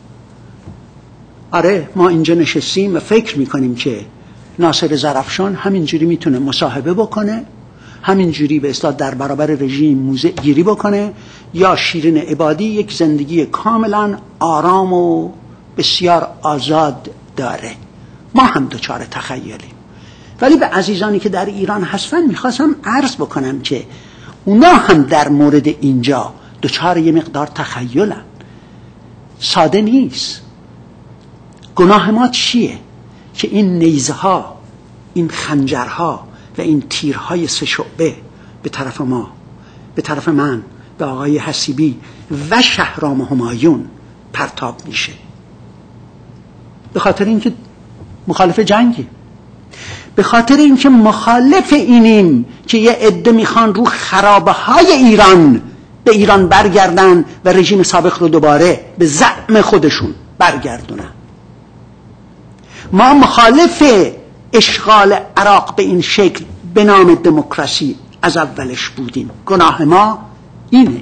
آره ما اینجا نشستیم و فکر میکنیم که ناصر زرفشان همینجوری میتونه مصاحبه بکنه، همینجوری به اصطلاح در برابر رژیم موضع گیری بکنه، یا شیرین عبادی یک زندگی کاملا آرام و بسیار آزاد داره. ما هم دوچار تخیلیم. ولی به عزیزانی که در ایران هستن میخواستم عرض بکنم که اونا هم در مورد اینجا دوچار یه مقدار تخیلن. ساده نیست. گناه ما چیه؟ که این نیزه ها، این خنجرها و این تیرهای سه شعبه به طرف ما، به طرف من، به آقای حسیبی و شهرام همایون پرتاب میشه. به خاطر اینکه مخالف جنگی، به خاطر اینکه مخالف اینیم که یه عده میخوان رو خرابه های ایران به ایران برگردن و رژیم سابق رو دوباره به زعم خودشون برگردونن. ما مخالف اشغال عراق به این شکل به نام دموکراسی از اولش بودیم. گناه ما اینه.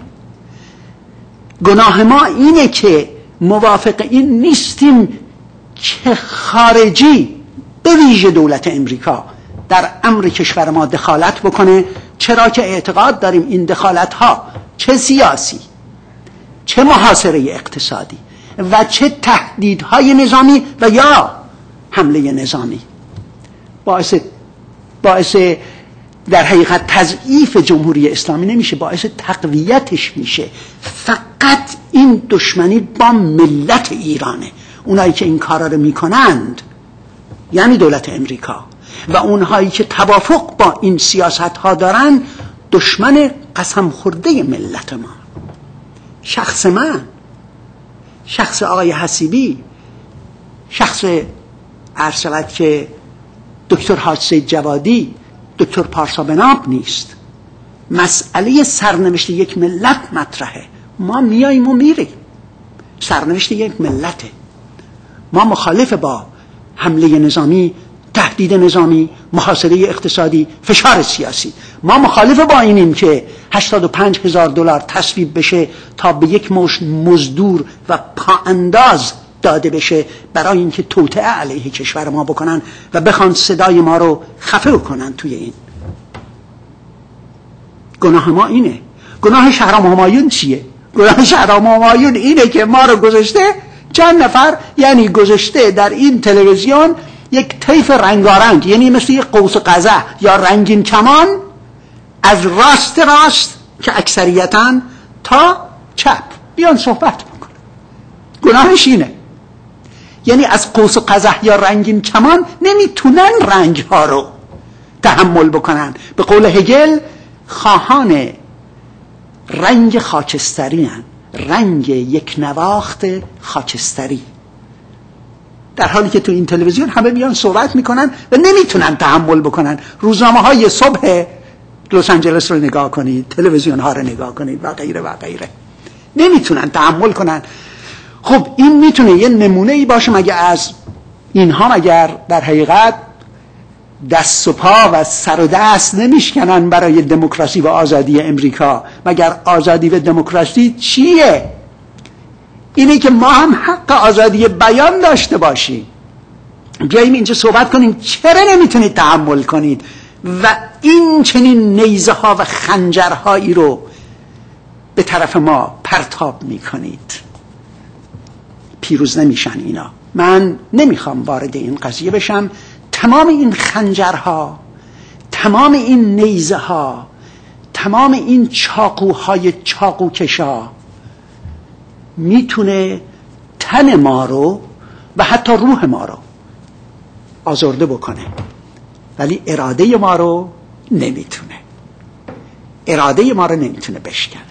گناه ما اینه که موافق این نیستیم که خارجی به ویژه دولت امریکا در امر کشور ما دخالت بکنه، چرا که اعتقاد داریم این دخالت ها چه سیاسی، چه محاصره اقتصادی و چه تهدیدهای نظامی و یا حمله نظامی باعث باعث در حقیقت تضعیف جمهوری اسلامی نمیشه، باعث تقویتش میشه. فقط این دشمنی با ملت ایرانه. اونایی که این کارا رو میکنند یعنی دولت امریکا و اونهایی که توافق با این سیاست ها دارن دشمن قسم خورده ملت ما. شخص من، شخص آقای حسیبی، شخص عرض شود که دکتر حاج سید جوادی، دکتر پارسا بناب نیست. مسئله سرنوشت یک ملت مطرحه. ما میاییم و میریم. سرنوشت یک ملته. ما مخالف با حمله نظامی، تهدید نظامی، محاصره اقتصادی، فشار سیاسی. ما مخالف با اینیم که هشتاد و پنج هزار دلار تصویب بشه تا به یک مشت مزدور و پاانداز داده بشه برای اینکه توطئه علیه کشور ما بکنن و بخوان صدای ما رو خفه کنن. توی این گناه ما اینه. گناه شهرام همایون چیه؟ گناه شهرام همایون اینه که ما رو گذاشته چند نفر، یعنی گذاشته در این تلویزیون یک طیف رنگارنگ، یعنی مثل یک قوس قزح یا رنگین کمان، از راست راست که اکثریتاً تا چپ بیان صحبت بکنن. گناهش اینه. یعنی از قوس قزح یا رنگین کمان نمیتونن رنگ ها رو تحمل بکنن. به قول هگل خواهان رنگ خاکستری هن. رنگ یک نواخت خاکستری، در حالی که تو این تلویزیون همه میان صحبت میکنن و نمیتونن تحمل بکنن. روزنامه های صبح لس آنجلس رو نگاه کنید، تلویزیون ها رو نگاه کنید و غیره و غیره، نمیتونن تحمل کنن. خب این میتونه یه نمونه ای باشه مگه از اینها مگر در حقیقت دست و پا و سر و دست نمیشکنن برای دموکراسی و آزادی امریکا؟ مگر آزادی و دموکراسی چیه؟ اینه که ما هم حق آزادی بیان داشته باشیم، بیاییم اینجا صحبت کنیم. چرا نمیتونید تحمل کنید و این چنین نیزه ها و خنجرهایی رو به طرف ما پرتاب میکنید؟ پیروز نمیشن اینا. من نمیخوام وارد این قضیه بشم. تمام این خنجرها، تمام این نیزه ها، تمام این چاقوهای چاقوکشا میتونه تن ما رو و حتی روح ما رو آزرده بکنه، ولی اراده ما رو نمیتونه. اراده ما رو نمیتونه بشکنه.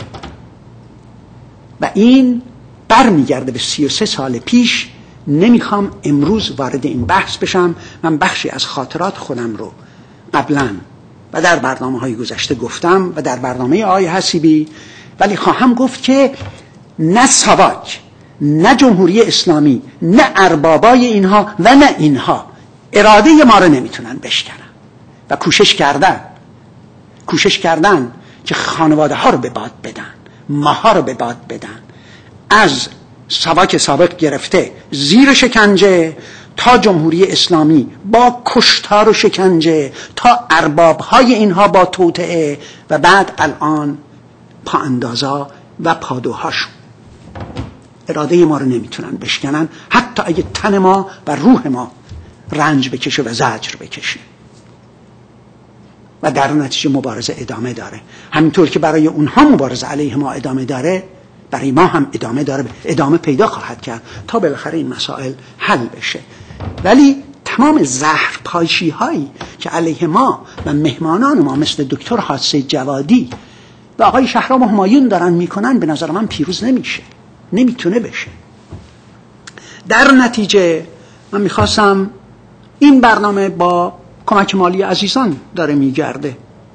و این برمیگرده به سی و سه سال پیش. نمیخوام امروز وارد این بحث بشم. من بخشی از خاطرات خودم رو قبلا و در برنامه های گذشته گفتم و در برنامه آقای حسیبی، ولی خواهم گفت که نه ساواک، نه جمهوری اسلامی، نه اربابای اینها و نه اینها اراده ما رو نمیتونن بشکنن و کوشش کردن کوشش کردن که خانواده ها رو به باد بدن، ماها رو به باد بدن، از ساواک سابق گرفته زیر شکنجه تا جمهوری اسلامی با کشتار و شکنجه تا اربابهای اینها با توطئه و بعد الان پا اندازا و پادوهاشون. اراده ما رو نمیتونن بشکنن، حتی اگه تن ما و روح ما رنج بکشه و زجر بکشه. و در نتیجه مبارزه ادامه داره. همینطور که برای اونها مبارزه علیه ما ادامه داره، برای ما هم ادامه داره، ادامه پیدا خواهد کرد تا بالاخره این مسائل حل بشه. ولی تمام زهر پاشی هایی که علیه ما و مهمانان ما مثل دکتر حاج سید جوادی و آقای شهرام همایون دارن میکنن، به نظر من پیروز نمیشه، نمیتونه بشه. در نتیجه من میخواستم، این برنامه با کمک مالی عزیزان داره میگرده.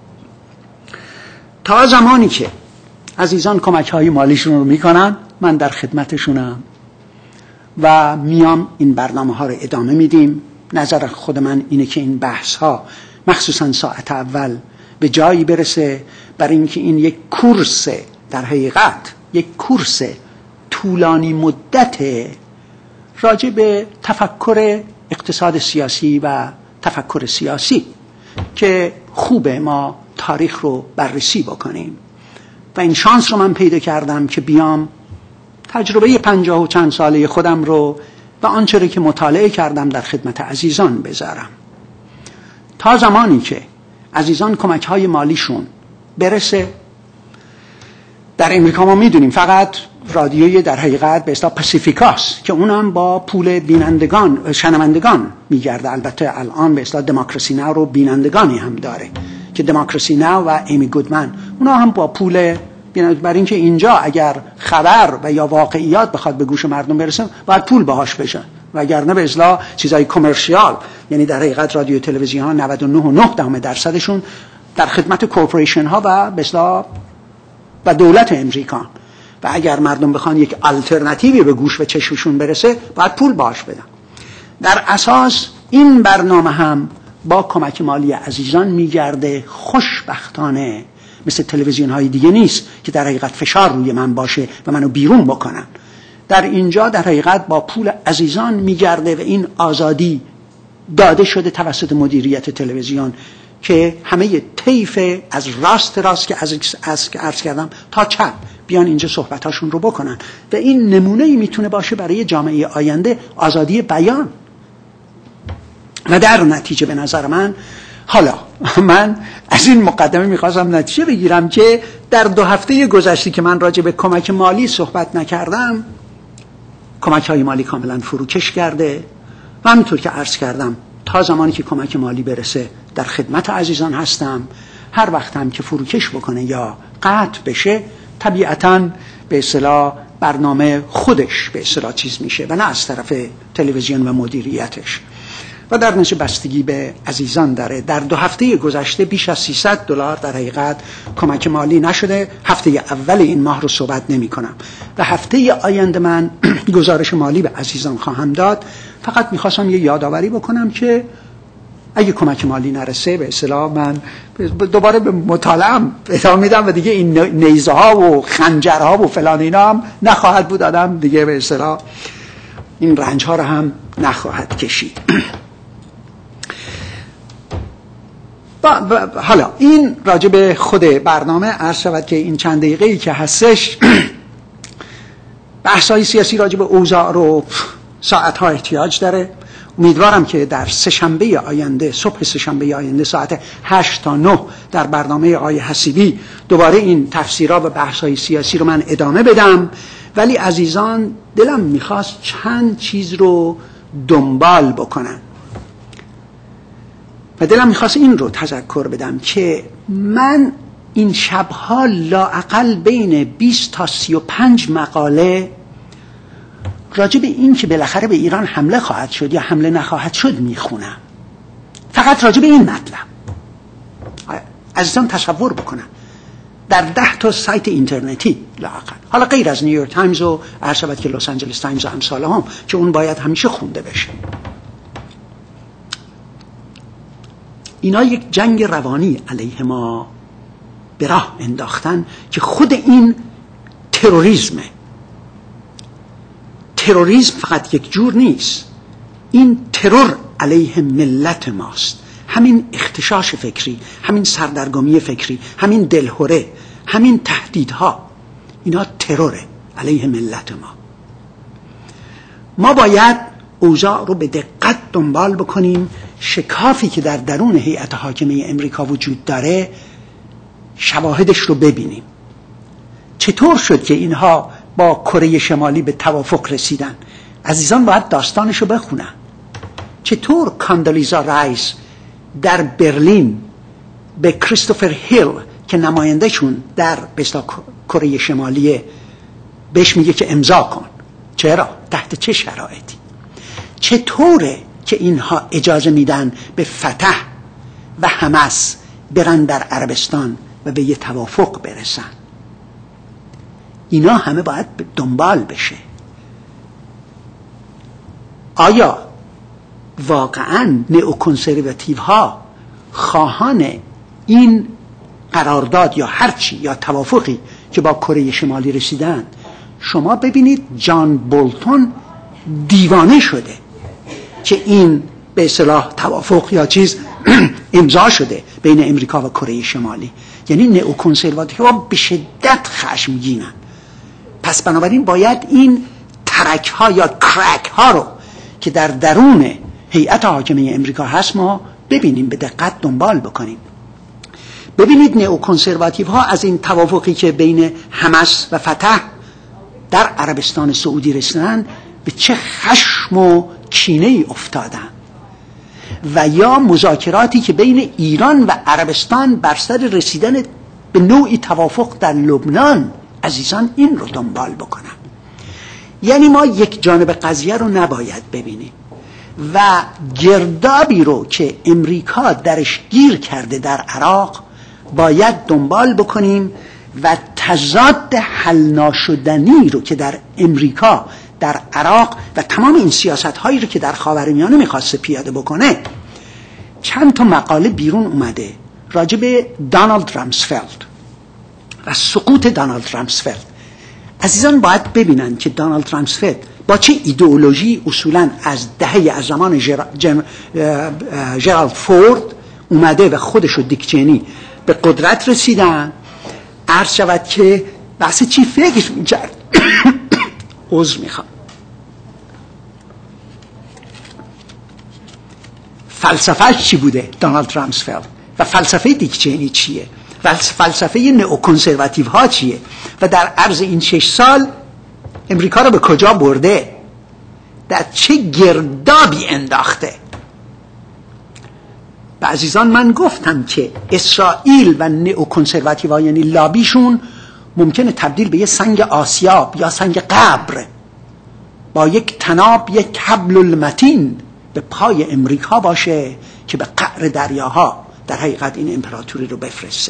تا زمانی که عزیزان کمک های مالیشون رو میکنن، من در خدمتشونم و میام این برنامه ها رو ادامه میدیم. نظر خود من اینه که این بحث ها مخصوصا ساعت اول به جایی برسه، برای اینکه این یک کورس، در حقیقت یک کورس طولانی مدت راجع به تفکر اقتصاد سیاسی و تفکر سیاسی که خوبه ما تاریخ رو بررسی بکنیم. و این شانس رو من پیدا کردم که بیام تجربه پنجاه و چند ساله خودم رو و آنچه رو که مطالعه کردم در خدمت عزیزان بذارم. تا زمانی که عزیزان کمک های مالیشون برسه، در امریکا ما میدونیم فقط رادیوی در حقیقت به اصطلاح پاسیفیکاست که اونم با پول بینندگان شنوندگان میگرده. البته الان به اصطلاح دموکراسی ناو رو بینندگانی هم داره که دموکراسی ناو و ایمی گودمن اونا هم با پول بینند. برای اینکه اینجا اگر خبر و یا واقعیات بخواد به گوش مردم برسه باید پول باهاش بشه، وگرنه به اصطلاح چیزای کامرشیال، یعنی در حقیقت رادیو تلویزیون ها نود و نه و نه دهم درصدشون در خدمت کورپوریشن ها و به اصطلاح و دولت امریکا، و اگر مردم بخوان یک آلترناتیوی به گوش و چشمشون برسه باید پول باش بدن. در اساس این برنامه هم با کمک مالی عزیزان میگرده. خوشبختانه مثل تلویزیون های دیگه نیست که در حقیقت فشار روی من باشه و منو بیرون بکنن. در اینجا در حقیقت با پول عزیزان میگرده و این آزادی داده شده توسط مدیریت تلویزیون که همه طیف از راست راست که از از عرض کردم تا چپ بیان اینجا صحبتاشون رو بکنن و این نمونه‌ای میتونه باشه برای جامعه آینده آزادی بیان. و در نتیجه به نظر من، حالا من از این مقدمه میخواستم نتیجه بگیرم که در دو هفته گذشته که من راجع به کمک مالی صحبت نکردم، کمک های مالی کاملا فروکش کرده و همینطور که عرض کردم تا زمانی که کمک مالی برسه در خدمت عزیزان هستم. هر وقت هم که فروکش بکنه یا قطع بشه طبیعتاً به اصطلاح برنامه خودش به اصطلاح چیز میشه و نه از طرف تلویزیون و مدیریتش، و در نتیجه بستگی به عزیزان داره. در دو هفته گذشته بیش از سیصد دلار در حقیقت کمک مالی نشده. هفته اول این ماه رو صحبت نمی کنم و هفته آینده من گزارش مالی به عزیزان خواهم داد. فقط میخواستم یه یادآوری بکنم که اگه کمک مالی نرسه به اصطلاح من دوباره به مطالعه‌ام ادامه میدم و دیگه این نیزه ها و خنجرها و فلان اینا هم نخواهد بود. آدم دیگه به اصطلاح این رنج ها رو هم نخواهد کشید. حالا این راجع به خود برنامه عرض شود که این چند دقیقه‌ای که هستش بحث‌های سیاسی راجع به اوضاع رو ساعت‌ها احتیاج داره. امیدوارم که در سه‌شنبه آینده، صبح سه‌شنبه آینده ساعت هشت تا نه در برنامه آقای حسیبی دوباره این تفسیرها و بحث‌های سیاسی رو من ادامه بدم. ولی عزیزان دلم میخواست چند چیز رو دنبال بکنم و دلم میخواست این رو تذکر بدم که من این شبها لااقل بین بیست تا سی و پنج مقاله راجع به این که بالاخره به ایران حمله خواهد شد یا حمله نخواهد شد میخونم. فقط راجع به این مطلب. عزیزان تصور بکنم در ده تا سایت اینترنتی لااقل، حالا غیر از نیویورک تایمز و عرض شود که لس آنجلس تایمز و امثال هم که اون باید همیشه خونده بشه، اینا یک جنگ روانی علیه ما به راه انداختن که خود این تروریسمه. تروریسم فقط یک جور نیست، این ترور علیه ملت ماست. همین اختشاش فکری، همین سردرگمی فکری، همین دلهوره، همین تهدیدها، اینا تروره علیه ملت ما. ما باید اوضاع رو به دقت دنبال بکنیم. شکافی که در درون هیئت حاکمه امریکا وجود داره شواهدش رو ببینیم. چطور شد که اینها با کره شمالی به توافق رسیدن؟ عزیزان باید داستانش رو بخونن. چطور کاندالیزا رایس در برلین به کریستوفر هیل که نمایندهشون در بسلا کره شمالی بهش میگه که امضا کن. چرا؟ تحت چه شرایطی؟ چطوره که اینها اجازه میدن به فتح و حماس برن در عربستان و به یه توافق برسن؟ اینا همه باید دنبال بشه. آیا واقعا نئوکنسرواتیو ها خواهان این قرارداد یا هرچی یا توافقی که با کره شمالی رسیدن؟ شما ببینید جان بولتون دیوانه شده که این به اصطلاح توافق یا چیز امضا شده بین امریکا و کره شمالی. یعنی نئوکنسرواتیوها به شدت خشمگینن. پس بنابراین باید این ترک ها یا کرک ها رو که در درون هیئت حاکمه امریکا هست ما ببینیم، به دقت دنبال بکنیم. ببینید نئوکنسرواتیوها از این توافقی که بین حماس و فتح در عربستان سعودی رسیدن به چه خشم و کینه ای افتادن، و یا مذاکراتی که بین ایران و عربستان بر سر رسیدن به نوعی توافق در لبنان، عزیزان این رو دنبال بکنن. یعنی ما یک جانب قضیه رو نباید ببینیم و گردابی رو که امریکا درش گیر کرده در عراق باید دنبال بکنیم و تضاد حل ناشدنی رو که در امریکا در عراق و تمام این سیاست هایی رو که در خاورمیانه میخواسته پیاده بکنه. چند تا مقاله بیرون اومده راجع به دونالد رامسفلد و سقوط دونالد رامسفلد. عزیزان باید ببینن که دونالد رامسفلد با چه ایدئولوژی اصولا از دهه از زمان جرالد فورد اومده و خودش و دیک چینی به قدرت رسیدن. عرض شود که بحث چی فکر میکرد عذر میخوام فلسفهش چی بوده دونالد رامسفلد و فلسفه دیک چینی چیه و فلسفه نئوکنسرواتیو ها چیه و در عرض این شش سال امریکا رو به کجا برده، در چه گردابی انداخته. و عزیزان من گفتم که اسرائیل و نئوکنسرواتیو ها یعنی لابیشون ممکنه تبدیل به یه سنگ آسیاب یا سنگ قبر با یک تناب یک حبل المتین به پای امریکا باشه که به قعر دریاها در حقیقت این امپراتوری رو بفرسته.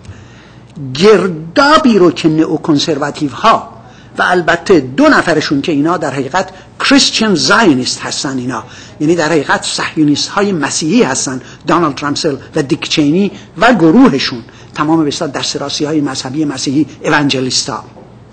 گردابی رو که نئوکنسرواتیو ها و البته دو نفرشون که اینا در حقیقت کریستین زاینیست هستن، اینا یعنی در حقیقت صهیونیست های مسیحی هستن، دونالد رامسفلد و دیک چینی و گروهشون، تمام بسیار دستراسی های مذهبی مسیحی اونجلیستا.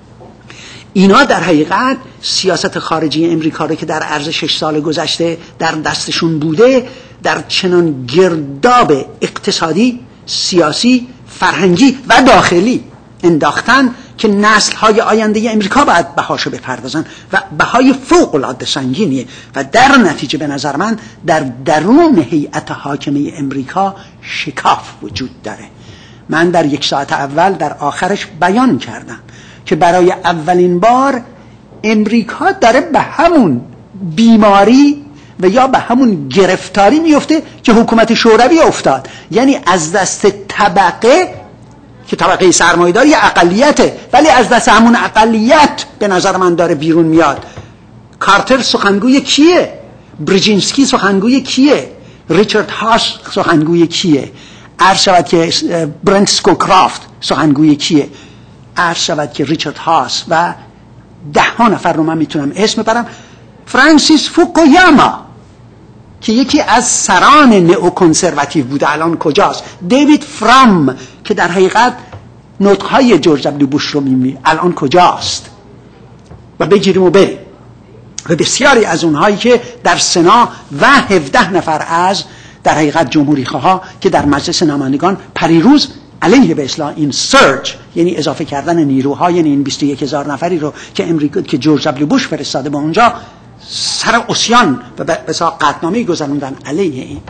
اینا در حقیقت سیاست خارجی امریکا رو که در عرض شش سال گذشته در دستشون بوده در چنان گرداب اقتصادی، سیاسی، فرهنگی و داخلی انداختن که نسل‌های آینده امریکا باید بهاشو بپردازن و بهای فوق‌العاده سنگینیه و در نتیجه به نظر من در درون هیئت حاکمه امریکا شکاف وجود داره. من در یک ساعت اول در آخرش بیان کردم که برای اولین بار امریکا داره به همون بیماری و یا به همون گرفتاری میفته که حکومت شوروی افتاد، یعنی از دست طبقه که طبقه سرمایه‌دار یه اقلیته ولی از دست همون اقلیت به نظر من داره بیرون میاد. کارتر سخنگوی کیه؟ بریجینسکی سخنگوی کیه؟ ریچارد هاس سخنگوی کیه؟ عرض شود که برنت سکوکرافت سخنگوی کیه؟ عرض شود که ریچارد هاس و ده ها نفر رو من میتونم اسم ببرم. فرانسیس فوکویاما که یکی از سران نئوکنسرواتیو بوده الان کجاست؟ دیوید فرام که در حقیقت نطقهای جورج دبلیو بوش رو میمی الان کجاست؟ و بگیریم و بریم. و بسیاری از اونهایی که در سنا و هفده نفر از در حقیقت جمهوری خواه که در مجلس نمایندگان پریروز علیه به اصطلاح این سرچ، یعنی اضافه کردن نیروها، یعنی این بیست و یک هزار نفری رو که امریکا که جورج دبلیو بوش فرستاده به اونجا، سر عصیان و به اصطلاح قطعنامه‌ای گذروندن علیه این.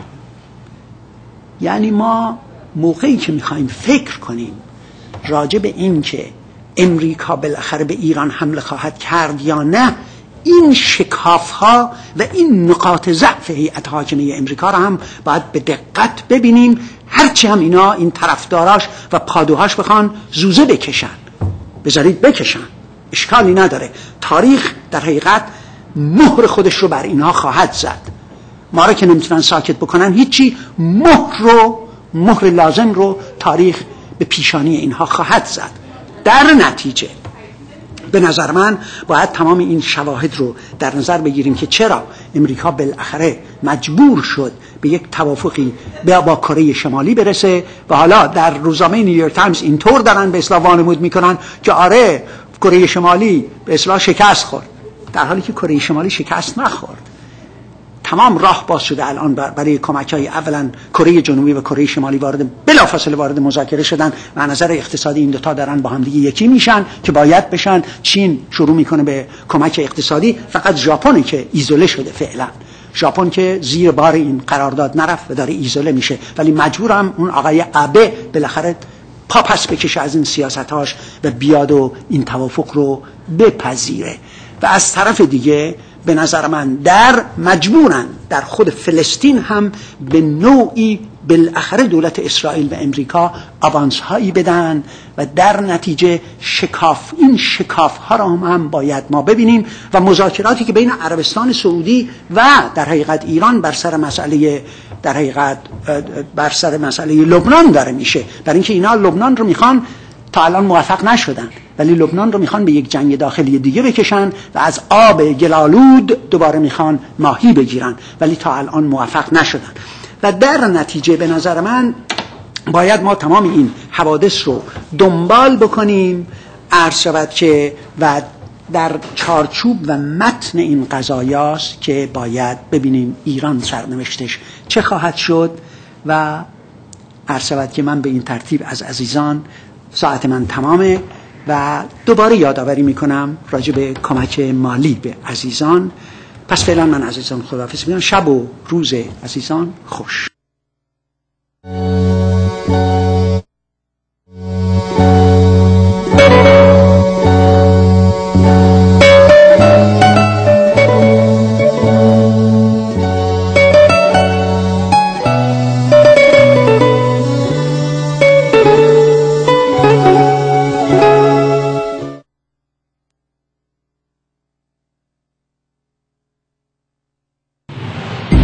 یعنی ما موقعی که میخوایم فکر کنیم راجع به این که امریکا بالاخره به ایران حمله خواهد کرد یا نه، این شکاف‌ها و این نقاط ضعف هیئت حاکمه امریکا را هم باید به دقت ببینیم، هرچی هم اینا این طرفداراش و پادوهاش بخوان زوزه بکشن، بذارید بکشن، اشکالی نداره. تاریخ در حقیقت مهر خودش رو بر اینها خواهد زد. ما را که نمیتونن ساکت بکنن هیچی، مهر رو مهر لازم رو تاریخ به پیشانی اینها خواهد زد. در نتیجه به نظر من باید تمام این شواهد رو در نظر بگیریم که چرا امریکا بالاخره مجبور شد به یک توافقی با کره شمالی برسه و حالا در روزنامه نیویورک تایمز اینطور دارن به اصطلاح وانمود میکنن که آره کره شمالی به اصطلاح شکست خورد، در حالی که کره شمالی شکست نخورد. تمام راه باز شده الان برای کمک‌های اولا کره جنوبی و کره شمالی وارد بلافاصله وارد مذاکره شدن و نظر اقتصادی این دو تا دارن با هم دیگه یکی میشن که باید بشن. چین شروع میکنه به کمک اقتصادی، فقط ژاپن که ایزوله شده فعلا، ژاپن که زیر بار این قرارداد نرفت و داره ایزوله میشه، ولی مجبورم اون آقای آبه بالاخره پاپس بکشه از این سیاستاش و بیاد و این توافق رو بپذیره. و از طرف دیگه به نظر من در مجبورن در خود فلسطین هم به نوعی بالاخره دولت اسرائیل و امریکا آوانس هایی بدن و در نتیجه شکاف این شکاف ها را هم, هم باید ما ببینیم و مذاکراتی که بین عربستان سعودی و در حقیقت ایران بر سر مسئله در حقیقت بر سر مسئله لبنان داره میشه، برای اینکه اینا لبنان رو میخوان، تا الان موفق نشدن ولی لبنان رو میخوان به یک جنگ داخلی دیگه بکشن و از آب گلالود دوباره میخوان ماهی بگیرن ولی تا الان موفق نشدن. و در نتیجه به نظر من باید ما تمام این حوادث رو دنبال بکنیم، عرض شود که و در چارچوب و متن این قضایاست که باید ببینیم ایران سرنوشتش چه خواهد شد. و عرض شود که من به این ترتیب از عزیزان ساعت من تمامه و دوباره یادآوری میکنم راجع به کمک مالی به عزیزان. پس فعلا من عزیزان خداحافظ میگم. شب و روز عزیزان خوش.